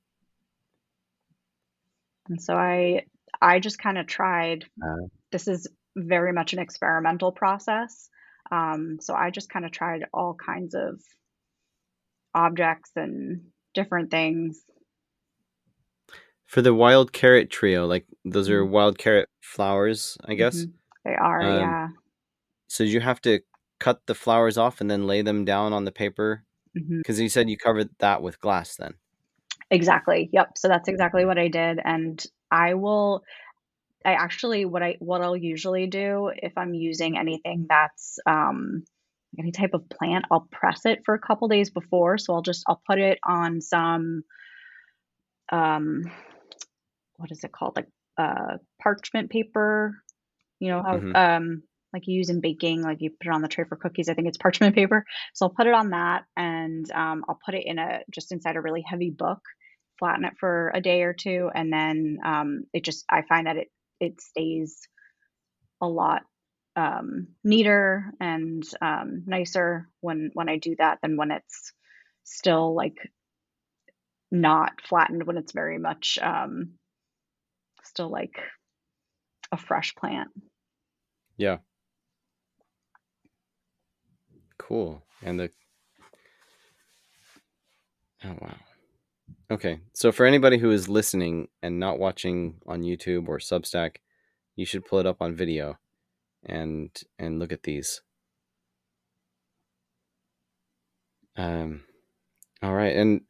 And so I just kind of tried. This is very much an experimental process. So I just kind of tried all kinds of objects and different things. For the wild carrot trio, like those are wild carrot flowers, I guess. They are, yeah. So you have to cut the flowers off and then lay them down on the paper? Because you said you covered that with glass then. Exactly. Yep. So that's exactly what I did. And what I'll usually do if I'm using anything that's any type of plant, I'll press it for a couple days before. So I'll put it on some what is it called? Like parchment paper. You know how like you use in baking, like you put it on the tray for cookies. I think it's parchment paper. So I'll put it on that, and I'll put it just inside a really heavy book, flatten it for a day or two, and then I find that it stays a lot neater and nicer when I do that than when it's still like not flattened, when it's very much still like a fresh plant. Yeah. Cool. And oh wow. Okay. So for anybody who is listening and not watching on YouTube or Substack, you should pull it up on video and look at these. All right. And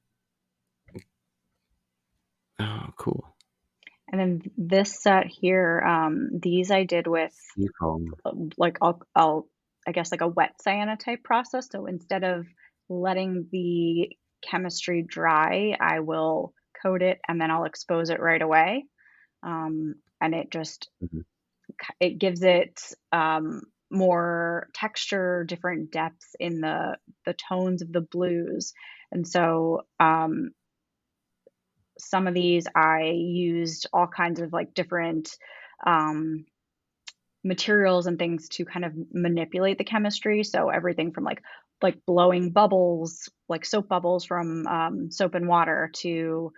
oh, cool. And then this set here, these I did with like I'll I guess like a wet cyanotype process. So instead of letting the chemistry dry, I will coat it and then I'll expose it right away. And it just it gives it more texture, different depths in the tones of the blues. And so some of these I used all kinds of like different materials and things to kind of manipulate the chemistry. So everything from like blowing bubbles, like soap bubbles from soap and water, to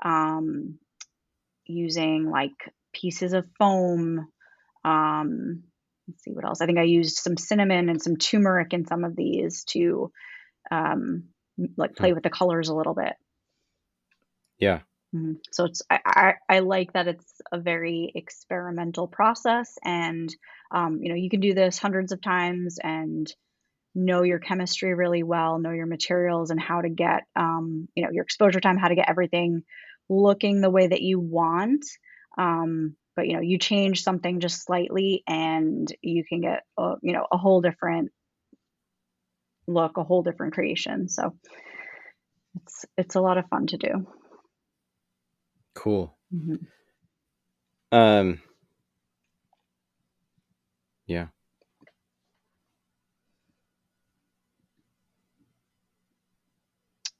using like pieces of foam. Let's see what else. I think I used some cinnamon and some turmeric in some of these to like play with the colors a little bit. Yeah. So I like that it's a very experimental process, and you can do this hundreds of times and know your chemistry really well, know your materials and how to get your exposure time, how to get everything looking the way that you want. But you change something just slightly and you can get a whole different look, a whole different creation. So it's a lot of fun to do. Cool. Yeah.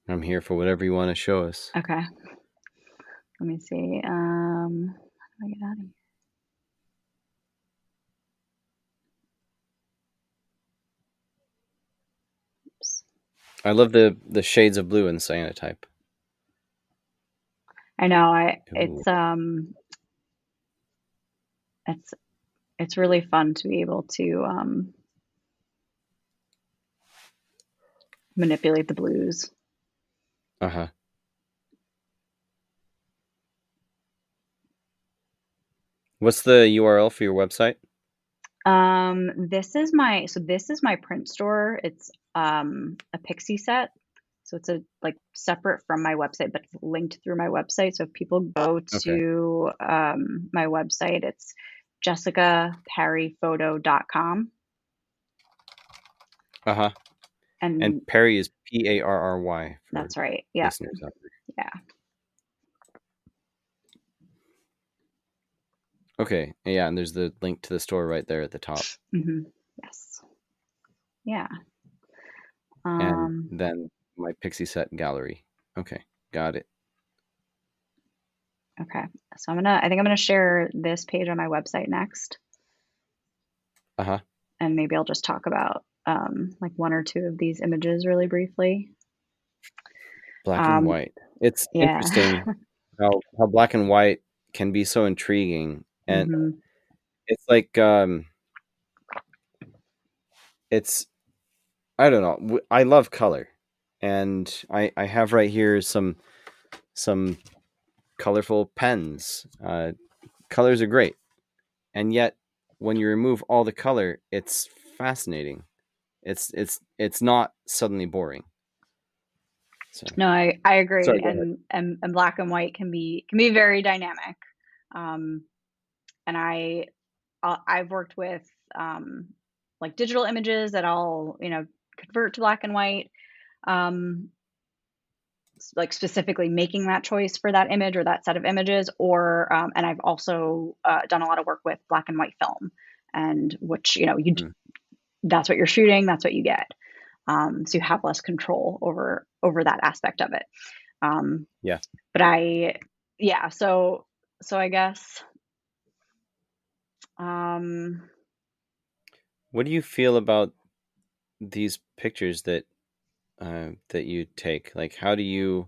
I'm here for whatever you want to show us. Okay. Let me see. How do I get out of here? Oops. I love the shades of blue in cyanotype. I know. Ooh. It's really fun to be able to manipulate the blues. Uh-huh. What's the URL for your website? This is my print store. It's a Pixie set. So it's separate from my website, but it's linked through my website. So if people go Okay. to my website, it's jessicaparryphoto.com. Uh-huh. And Parry is Parry for that's right. Yeah. listeners out there. Yeah. Okay. Yeah, and there's the link to the store right there at the top. Yes. Yeah. And then my Pixie set gallery. Okay. Got it. Okay. So I think I'm gonna share this page on my website next. Uh-huh. And maybe I'll just talk about like one or two of these images really briefly. Black and white. It's interesting how black and white can be so intriguing. And it's like it's, I don't know. I love color. And I have right here some colorful pens. Colors are great. And yet when you remove all the color, it's fascinating. It's not suddenly boring. So. No, I agree. Sorry, and black and white can be very dynamic. And I've worked with like digital images that I'll convert to black and white, like specifically making that choice for that image or that set of images, or and I've also done a lot of work with black and white film, and which that's what you're shooting, that's what you get. So you have less control over that aspect of it. Yeah. But so I guess. What do you feel about these pictures that you take? Like, how do you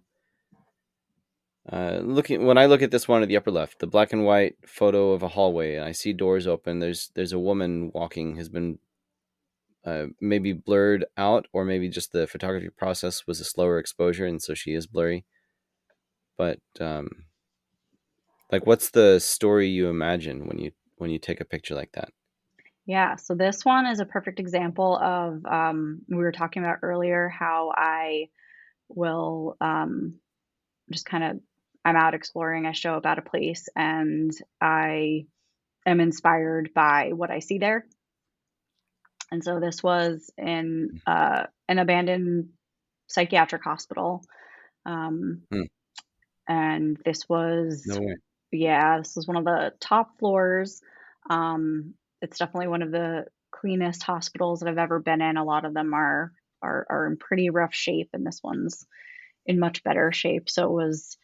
when I look at this one at the upper left, the black and white photo of a hallway, and I see doors open. There's a woman walking, has been maybe blurred out, or maybe just the photography process was a slower exposure, and so she is blurry. But like, what's the story you imagine when you take a picture like that? Yeah, so this one is a perfect example of we were talking about earlier how I will just kind of, I'm out exploring, I show up at a place and I am inspired by what I see there. And so this was in an abandoned psychiatric hospital. And this was, No way. Yeah, this was one of the top floors. It's definitely one of the cleanest hospitals that I've ever been in. A lot of them are in pretty rough shape, and this one's in much better shape. So it was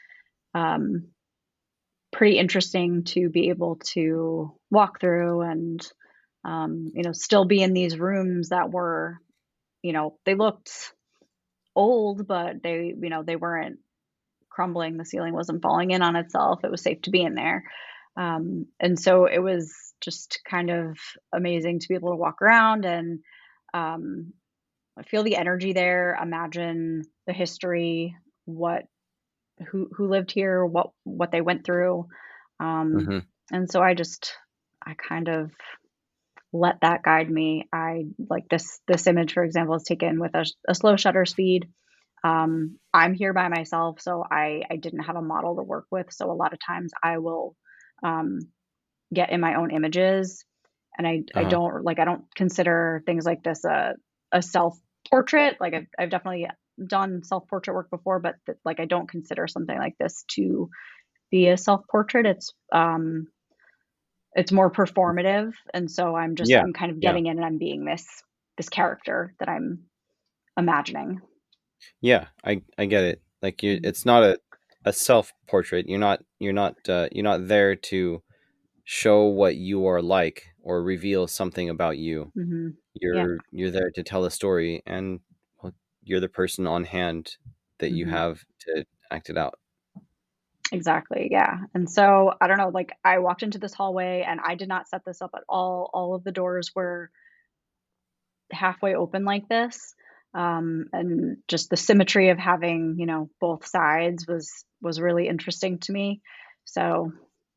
pretty interesting to be able to walk through and still be in these rooms that were, they looked old, but they weren't crumbling. The ceiling wasn't falling in on itself. It was safe to be in there. And so it was just kind of amazing to be able to walk around and feel the energy there, imagine the history, who lived here, what they went through. And so I kind of let that guide me. I like this image, for example, is taken with a slow shutter speed. I'm here by myself, so I didn't have a model to work with. So a lot of times I will get in my own images, and I don't consider things like this a self portrait. Like I've definitely done self portrait work before, but like I don't consider something like this to be a self portrait. It's more performative, and so I'm kind of getting in and I'm being this character that I'm imagining. Yeah, I get it. Like it's not a self portrait. You're not there to show what you are like or reveal something about you. Hmm. Yeah. You're there to tell a story, and well, you're the person on hand that you Hmm. have to act it out. Exactly. Yeah. And so I don't know, like I walked into this hallway and I did not set this up at all. All of the doors were halfway open like this. And just the symmetry of having, both sides was really interesting to me. So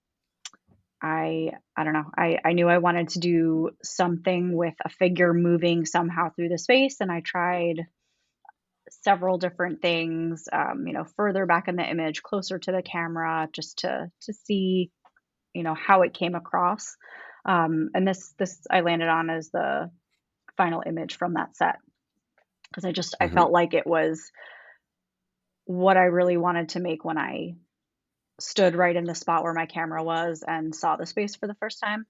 I don't know. I knew I wanted to do something with a figure moving somehow through the space, and I tried several different things, further back in the image, closer to the camera, just to see, how it came across. And this I landed on as the final image from that set because I Hmm. felt like it was what I really wanted to make when I stood right in the spot where my camera was and saw the space for the first time.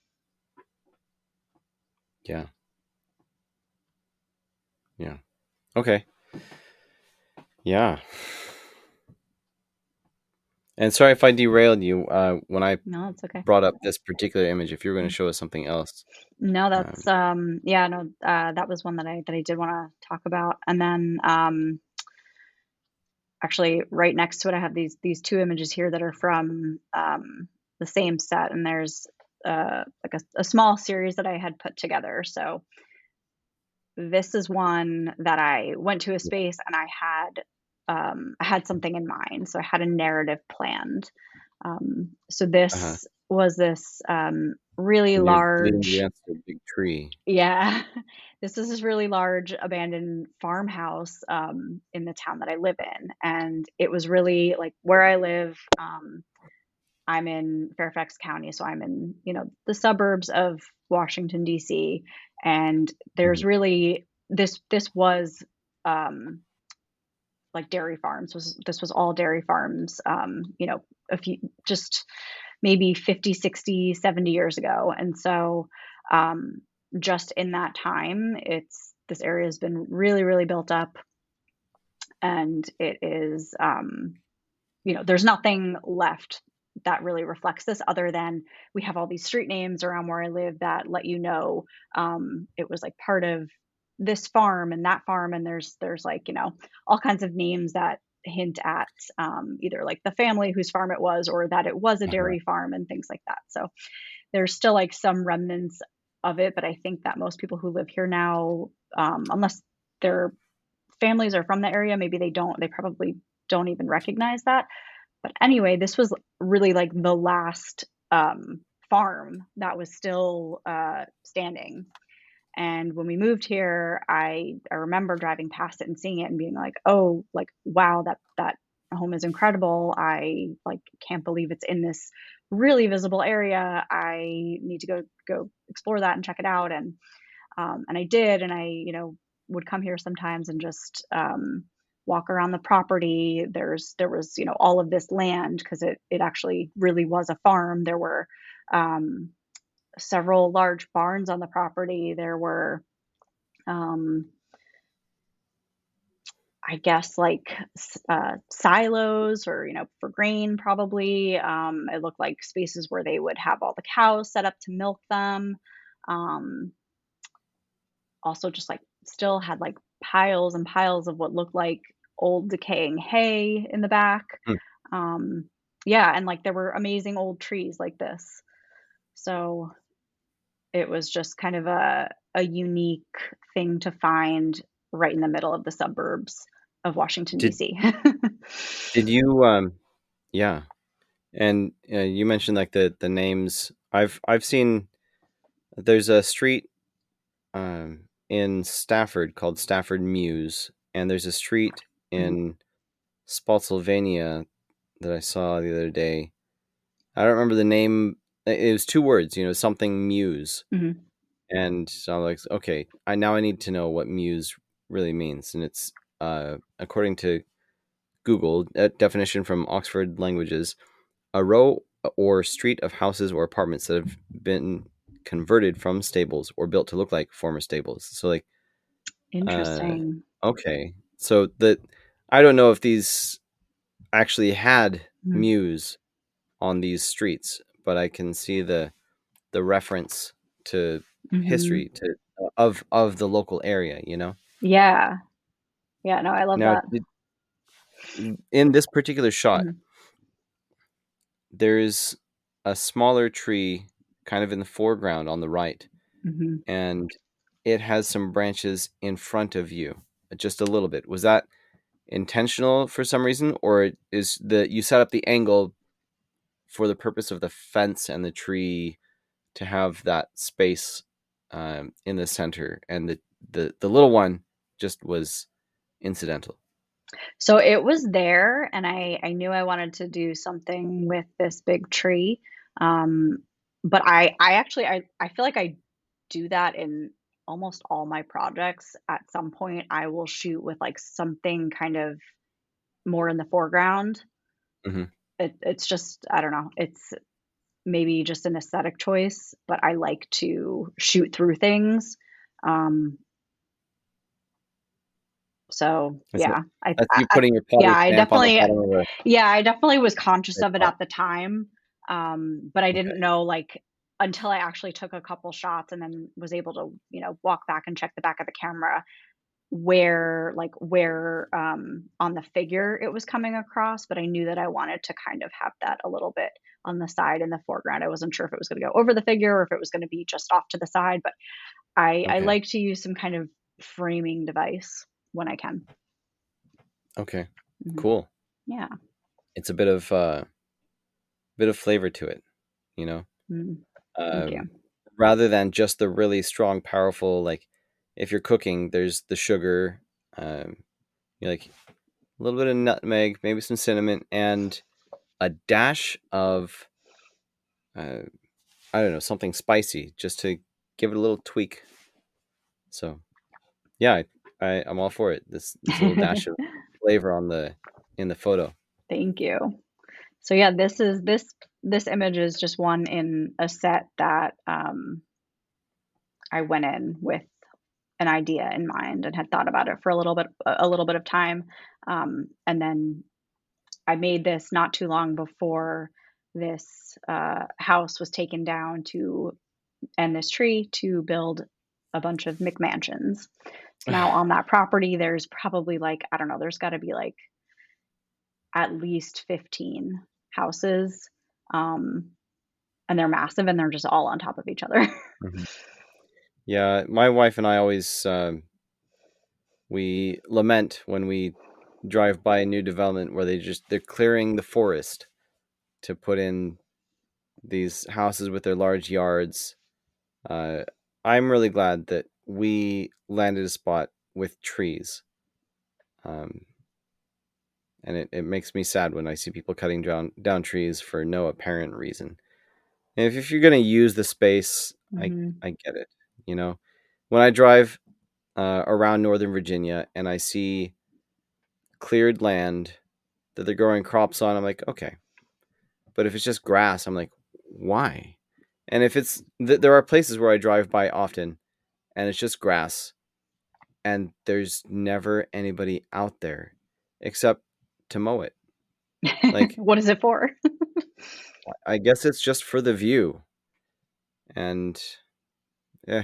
Yeah. Yeah. Okay. Yeah. And sorry if I derailed you when I No, it's okay. brought up this particular image. If you were going to show us something else, No, um, that's yeah, no, that was one that I did want to talk about. And then actually right next to it I have these two images here that are from the same set, and there's like a small series that I had put together. So this is one that I went to a space and I had something in mind. So I had a narrative planned. So uh-huh. this was this really And you're leaning large. against a big tree. Yeah. This is this really large abandoned farmhouse in the town that I live in. And it was really like where I live. I'm in Fairfax County, so I'm in, the suburbs of Washington, D.C. And there's Mhm. really this was um, like dairy farms. This was all dairy farms, a few just maybe 50, 60, 70 years ago. And so um, just in that time, it's this area has been really, really built up, and it is there's nothing left that really reflects this other than we have all these street names around where I live that let you know it was like part of this farm and that farm, and there's like all kinds of names that hint at either like the family whose farm it was or that it was a Uh-huh. dairy farm and things like that. So there's still like some remnants of it, but I think that most people who live here now, unless their families are from the area, maybe they probably don't even recognize that. But anyway, this was really like the last farm that was still standing. And when we moved here, I remember driving past it and seeing it and being like, oh, like wow, that home is incredible. I like can't believe it's in this really visible area. I need to go explore that and check it out. And I did, and I would come here sometimes and just walk around the property. There was all of this land because it actually really was a farm. There were um, several large barns on the property. There were um, I guess like silos or for grain probably. It looked like spaces where they would have all the cows set up to milk them. Um, Also just like still had like piles and piles of what looked like old decaying hay in the back. Hmm. Um, yeah, and like there were amazing old trees like this. So it was just kind of a unique thing to find right in the middle of the suburbs of Washington Did D.C. did you yeah. And you mentioned like the names. I've seen there's a street in Stafford called Stafford Mews, and there's a street Mhm, in Spotsylvania that I saw the other day. I don't remember the name. It was two words, something Muse. mhm, And so I'm like, okay, I need to know what Muse really means. And it's according to Google, a definition from Oxford Languages, a row or street of houses or apartments that have been converted from stables or built to look like former stables. So like, uh, interesting. okay, So I don't know if these actually had Mhm. mews on these streets, but I can see the reference to Mhm. history of the local area, Yeah. Yeah, no, I love Now, that. in this particular shot, Mhm. there's a smaller tree kind of in the foreground on the right, Mhm. and it has some branches in front of you, just a little bit. Was that intentional for some reason, or is you set up the angle for the purpose of the fence and the tree to have that space in the center, and the little one just was incidental? So it was there, and I knew I wanted to do something with this big tree. Um, but I actually I feel like I do that in almost all my projects. At some point, I will shoot with like something kind of more in the foreground. Hmm. It's just I don't know. It's maybe just an aesthetic choice, but I like to shoot through things. Um, so That's yeah, that's you I putting your yeah, pottery stamp on the bottom of the yeah, I definitely was conscious of it top. at the time, but I Okay. didn't know like until I actually took a couple shots and then was able to walk back and check the back of the camera where on the figure it was coming across, but I knew that I wanted to kind of have that a little bit on the side in the foreground. I wasn't sure if it was going to go over the figure or if it was going to be just off to the side, but I Okay. like to use some kind of framing device when I can. Okay. Mhm. Cool. Yeah. It's a bit of flavor to it, you know. Mm. Thank you. Um, Rather than just the really strong, powerful, like if you're cooking, there's the sugar, um, you like a little bit of nutmeg, maybe some cinnamon, and a dash of uh, I don't know, something spicy just to give it a little tweak. So yeah, I'm all for it. This little dash of flavor in the photo. Thank you. So yeah, this image is just one in a set that I went in with an idea in mind and had thought about it for a little bit of time, and then I made this not too long before this house was taken down to and this tree to build a bunch of McMansions. Now on that property, there's probably like I don't know, there's got to be like at least 15 houses, um, and they're massive and they're just all on top of each other. Mhm. Yeah, my wife and I always we lament when we drive by a new development where they're clearing the forest to put in these houses with their large yards. Uh, I'm really glad that we landed a spot with trees. Um, and it makes me sad when I see people cutting down trees for no apparent reason. And if you're going to use the space, Mhm. I get it. You know, when I drive around Northern Virginia and I see cleared land that they're growing crops on, I'm like, okay. But if it's just grass, I'm like, why? And if there are places where I drive by often and it's just grass and there's never anybody out there except to mow it. Like, What is it for? I guess it's just for the view. And eh,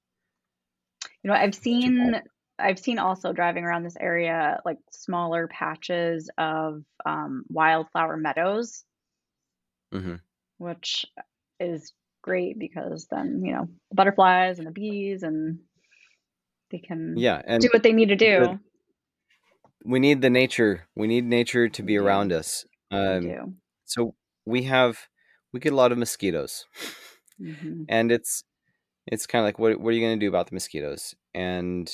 I've too bad. seen also driving around this area like smaller patches of wildflower meadows, Hmm. which is great because then the butterflies and the bees and they can Yeah, do and what they need to the, do. we need the nature. We need nature to We be do. around us. We do. So we get a lot of mosquitoes, Hmm. and it's kind of like what are you going to do about the mosquitoes? And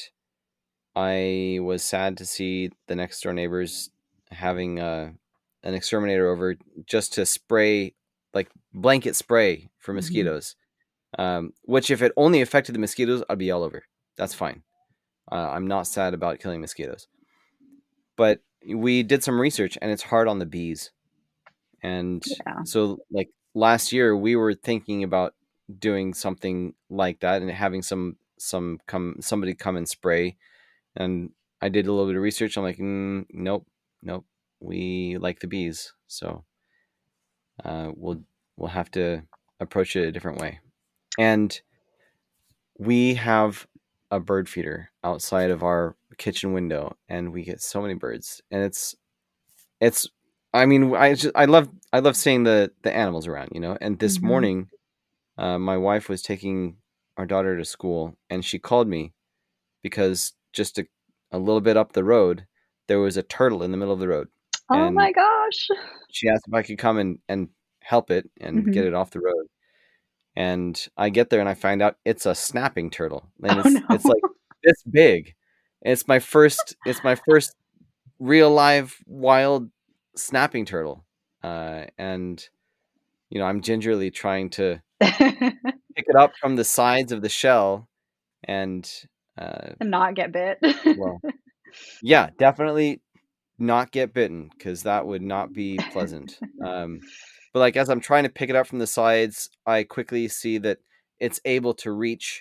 I was sad to see the next door neighbors having an exterminator over just to spray, like blanket spray for Hmm. mosquitoes. Which if it only affected the mosquitoes, I'd be all over. That's fine. I'm not sad about killing mosquitoes. But we did some research, and it's hard on the bees. And Yeah. so, like last year, we were thinking about doing something like that and having somebody come and spray. And I did a little bit of research. I'm like, nope. We like the bees, so we'll have to approach it a different way. And we have a bird feeder outside of our kitchen window, and we get so many birds, and it's I mean, I love seeing the animals around, And this morning, my wife was taking our daughter to school, and she called me because just a little bit up the road, there was a turtle in the middle of the road. Oh my gosh. She asked if I could come and help it and get it off the road. And I get there and I find out it's a snapping turtle. And it's like this big. It's my first real live wild snapping turtle. And I'm gingerly trying to pick it up from the sides of the shell and not get bit. Well, yeah, definitely not get bitten, because that would not be pleasant. But like as I'm trying to pick it up from the sides, I quickly see that it's able to reach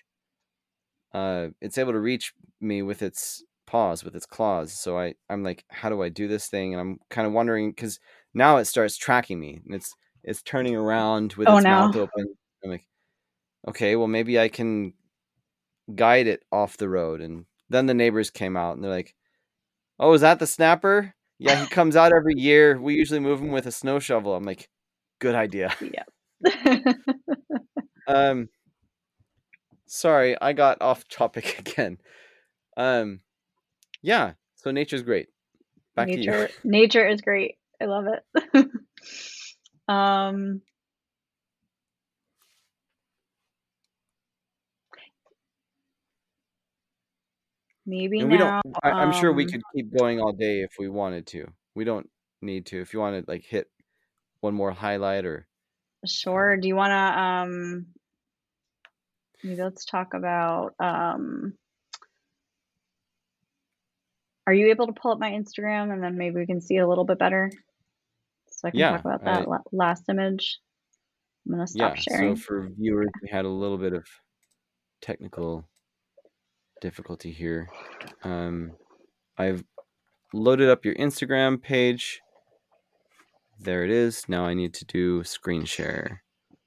me with its paws, with its claws. So I'm like, how do I do this thing? And I'm kind of wondering, because now it starts tracking me, and it's turning around with its mouth open. I'm like, okay, well maybe I can guide it off the road. And then the neighbors came out and they're like, oh, is that the snapper? Yeah, he comes out every year. We usually move him with a snow shovel. I'm like, good idea. Yeah. Sorry, I got off topic again. Yeah, so nature's great. Back to you. Nature is great. I love it. Maybe now. I'm sure we could keep going all day if we wanted to. We don't need to. If you want to like hit one more highlight or. Sure. Do you want to maybe let's talk about are you able to pull up my Instagram and then maybe we can see it a little bit better? So I can talk about that last image. I'm going to stop sharing. So for viewers, we had a little bit of technical difficulty here. I've loaded up your Instagram page. There it is. Now I need to do screen share.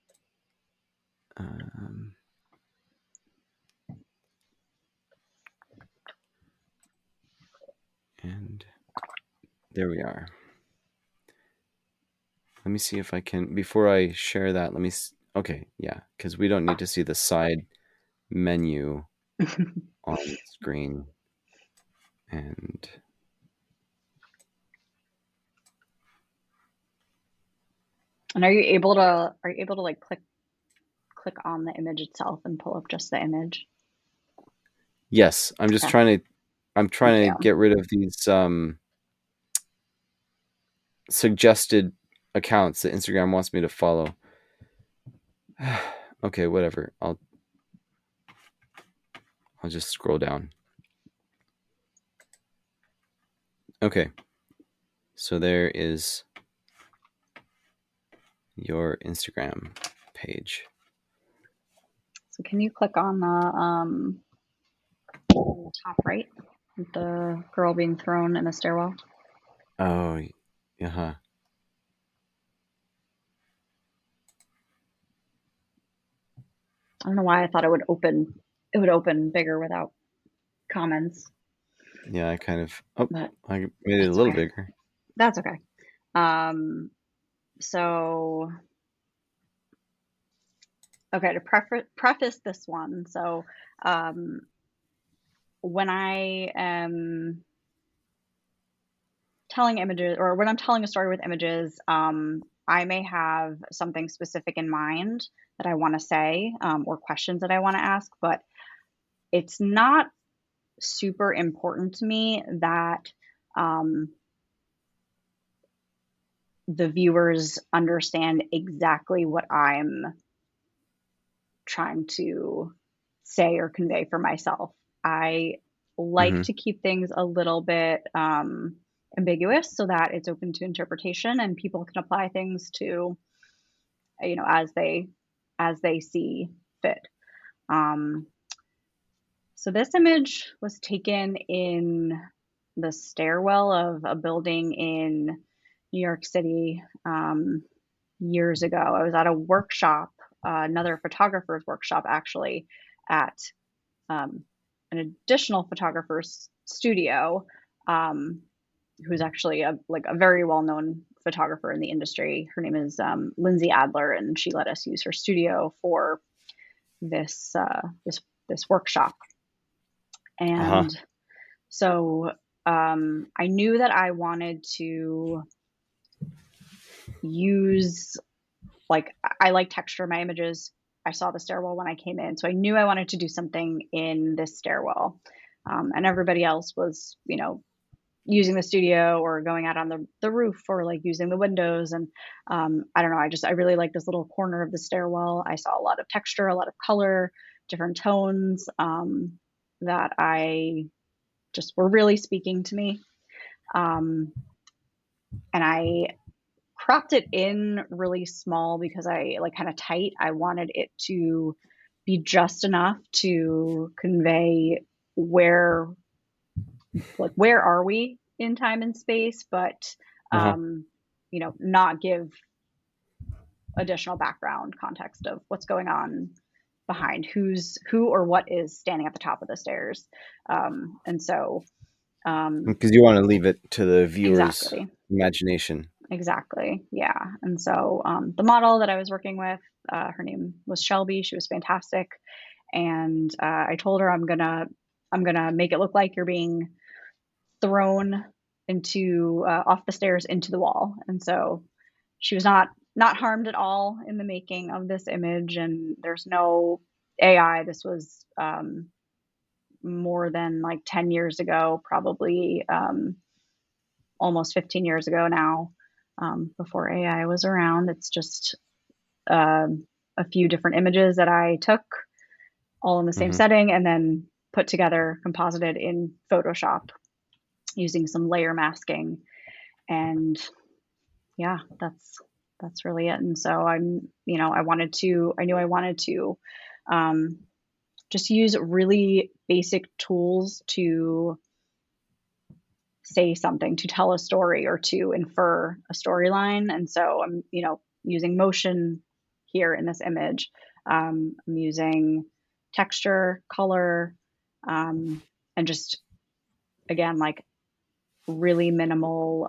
And there we are. Let me see if I can, before I share that, okay, yeah, because we don't need to see the side menu on the screen. And are you able to like click on the image itself and pull up just the image? Yes, I'm just trying to get rid of these suggested accounts that Instagram wants me to follow. Okay, whatever. I'll just scroll down. Okay. So there is your Instagram page. So can you click on the top right with the girl being thrown in a stairwell? Oh, yeah. I don't know why I thought it would open bigger without comments. Yeah, I kind of I made it a little bigger. That's okay. So okay, to preface this one, so when I am telling images, or when I'm telling a story with images, I may have something specific in mind that I want to say, or questions that I want to ask, but it's not super important to me that the viewers understand exactly what I'm trying to say or convey for myself. I like to keep things a little bit ambiguous so that it's open to interpretation and people can apply things to, as they see fit. So this image was taken in the stairwell of a building in New York City years ago. I was at a workshop, another photographer's workshop actually, at an additional photographer's studio, who's actually a very well-known photographer in the industry. Her name is Lindsay Adler, and she let us use her studio for this workshop. And so I knew that I wanted to use, I like texture in my images. I saw the stairwell when I came in, so I knew I wanted to do something in this stairwell. And everybody else was, using the studio or going out on the roof, or using the windows. And I don't know, I really like this little corner of the stairwell. I saw a lot of texture, a lot of color, different tones that I just were really speaking to me. And I cropped it in really small because kind of tight. I wanted it to be just enough to convey where are we in time and space, but not give additional background context of what's going on behind, who or what is standing at the top of the stairs. And so because you want to leave it to the viewer's imagination. Exactly. Yeah. And so the model that I was working with, her name was Shelby. She was fantastic. And I told her, I'm gonna make it look like you're being thrown into off the stairs into the wall. And so she was not harmed at all in the making of this image. And there's no AI. This was more than 10 years ago, probably almost 15 years ago now, before AI was around. It's just a few different images that I took all in the same setting and then put together, composited in Photoshop using some layer masking. And yeah, that's really it. And so I knew I wanted to just use really basic tools to say something, to tell a story, or to infer a storyline. And so I'm, using motion here in this image. I'm using texture, color, and just, again, really minimal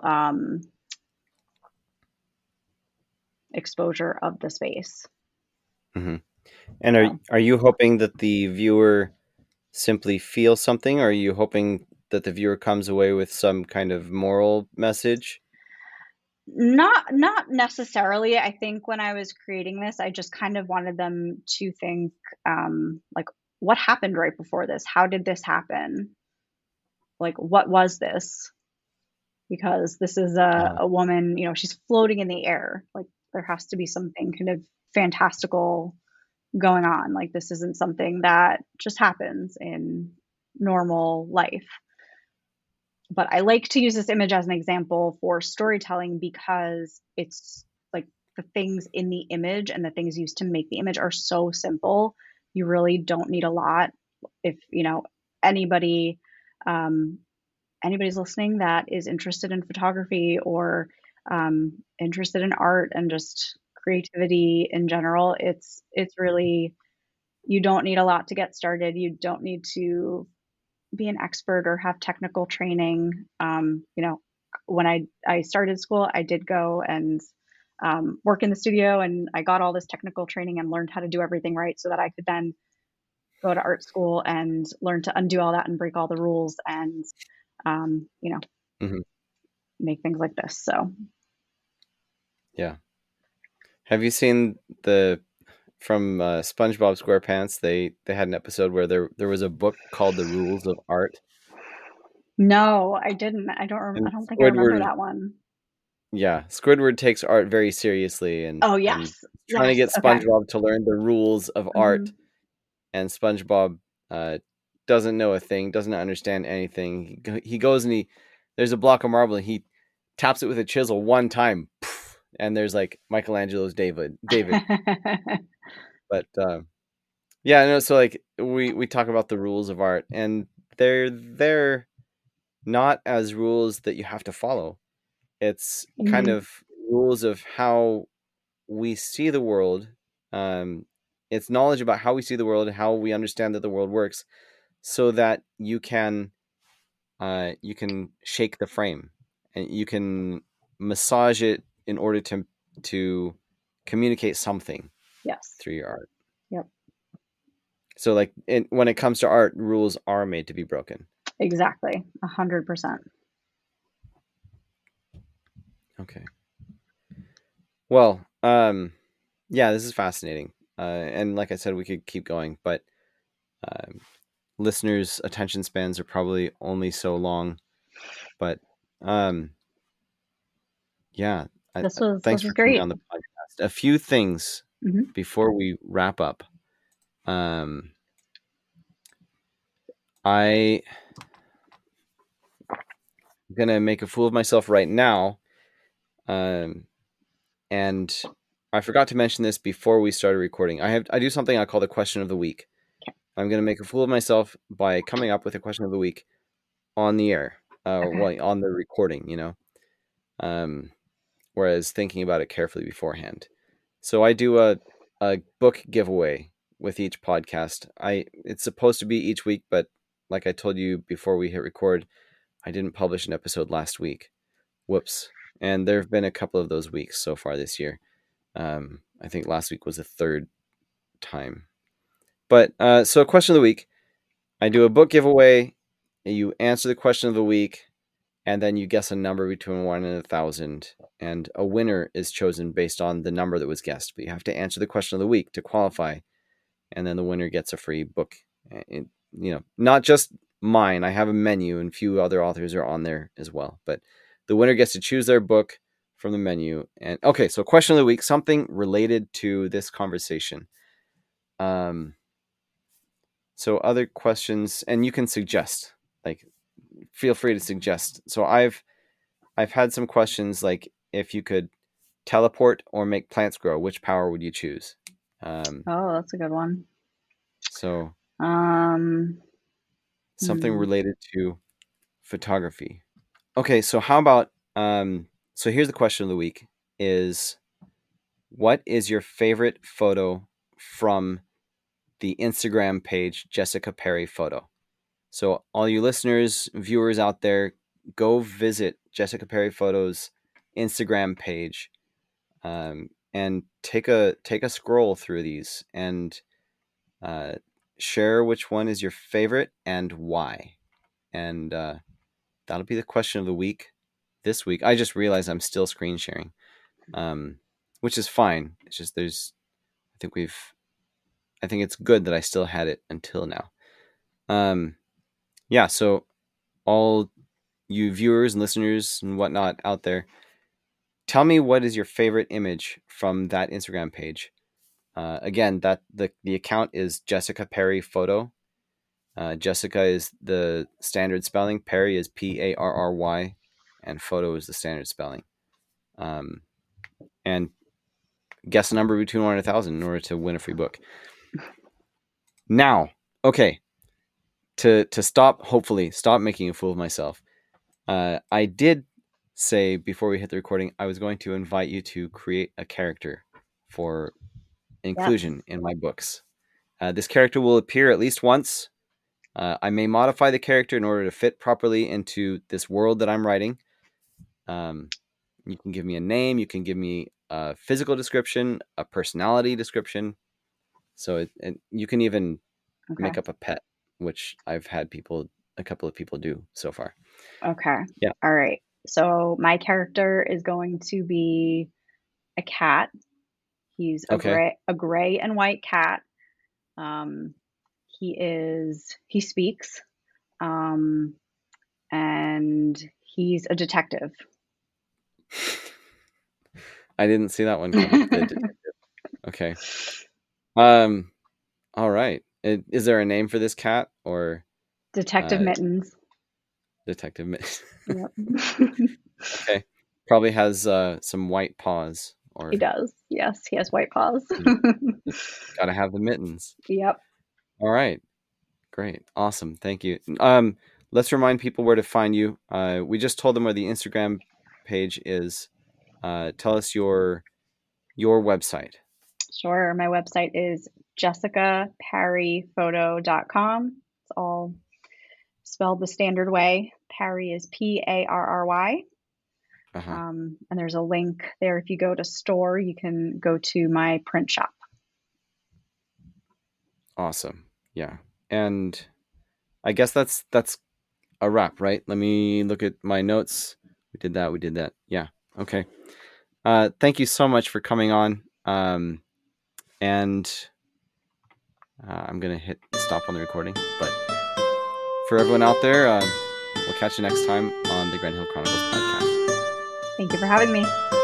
exposure of the space. Mm-hmm. And are you hoping that the viewer simply feels something, or are you hoping that the viewer comes away with some kind of moral message? Not necessarily. I think when I was creating this, I just kind of wanted them to think, what happened right before this? How did this happen? What was this? Because this is a woman, she's floating in the air. There has to be something kind of fantastical going on. This isn't something that just happens in normal life. But I like to use this image as an example for storytelling because it's the things in the image and the things used to make the image are so simple. You really don't need a lot. If anybody's listening that is interested in photography or interested in art and just creativity in general, it's really, you don't need a lot to get started. You don't need to be an expert or have technical training. When I started school, I did go and work in the studio, and I got all this technical training and learned how to do everything right so that I could then go to art school and learn to undo all that and break all the rules and, make things like this. So. Yeah. Have you seen from SpongeBob SquarePants? They had an episode where there was a book called The Rules of Art. No, I didn't. I don't think I remember that one. Yeah, Squidward takes art very seriously, and trying to get SpongeBob to learn the rules of art, and SpongeBob doesn't know a thing, doesn't understand anything. He goes and there's a block of marble, and he taps it with a chisel one time, and there's Michelangelo's David. But so we talk about the rules of art, and they're there not as rules that you have to follow. It's kind of rules of how we see the world. It's knowledge about how we see the world and how we understand that the world works, so that you can shake the frame and you can massage it in order to communicate something Yes. through your art. Yep. So like when it comes to art, rules are made to be broken. Exactly. 100%. Okay. Well, yeah, this is fascinating. And like I said, we could keep going, but listeners' attention spans are probably only so long. But yeah, This thanks was for coming great. on the podcast. A few things Mhm. before we wrap up. I'm gonna make a fool of myself right now. And I forgot to mention this before we started recording. I do something I call the question of the week. Okay. I'm gonna make a fool of myself by coming up with a question of the week on the air, Okay. well, on the recording, whereas thinking about it carefully beforehand. So I do a book giveaway with each podcast. It's supposed to be each week, but like I told you before we hit record, I didn't publish an episode last week. Whoops. And there have been a couple of those weeks so far this year. I think last week was the third time. But so question of the week, I do a book giveaway. You answer the question of the week, and then you guess a number between 1 and 1,000, and a winner is chosen based on the number that was guessed. But you have to answer the question of the week to qualify, and then the winner gets a free book. Not just mine. I have a menu, and a few other authors are on there as well. But the winner gets to choose their book from the menu. And okay, so question of the week, something related to this conversation. So other questions, and you can suggest, like, feel free to suggest. So I've had some questions like, if you could teleport or make plants grow, which power would you choose? Oh, that's a good one. So hmm. something related to photography. Okay, so how about so here's the question of the week is, what is your favorite photo from the Instagram page Jessica Perry Photo? So all you listeners, viewers out there, go visit Jessica Perry Photo's Instagram page, and take a scroll through these and share which one is your favorite and why. And that'll be the question of the week this week. I just realized I'm still screen sharing, which is fine. It's just I think it's good that I still had it until now. Yeah, so all you viewers and listeners and whatnot out there, tell me what is your favorite image from that Instagram page. Again, that the account is Jessica Perry Photo. Jessica is the standard spelling. Perry is Parry, and photo is the standard spelling. And guess a number between 1 and 1,000 in order to win a free book. Now, okay, to hopefully stop making a fool of myself. I did say before we hit the recording, I was going to invite you to create a character for inclusion in my books. This character will appear at least once. I may modify the character in order to fit properly into this world that I'm writing. You can give me a name. You can give me a physical description, a personality description. So you can even make up a pet, which I've had a couple of people do so far. Okay. Yeah. All right. So my character is going to be a cat. He's a gray and white cat. He speaks, and he's a detective. I didn't see that one coming. The detective. Okay. All right. Is there a name for this cat, or Detective Mittens? Detective Mittens. Yep. Okay. Probably has some white paws. Or he does. Yes, he has white paws. Gotta have the mittens. Yep. All right. Great. Awesome. Thank you. let's remind people where to find you. We just told them where the Instagram page is. Tell us your website. Sure. My website is jessicaparryphoto.com. It's all spelled the standard way. Parry is Parry. And there's a link there. If you go to store, you can go to my print shop. Awesome. Yeah. And I guess that's a wrap, right? Let me look at my notes. We did that. Yeah. Okay. Thank you so much for coming on. And I'm going to hit stop on the recording. But for everyone out there, we'll catch you next time on the Grand Hill Chronicles podcast. Thank you for having me.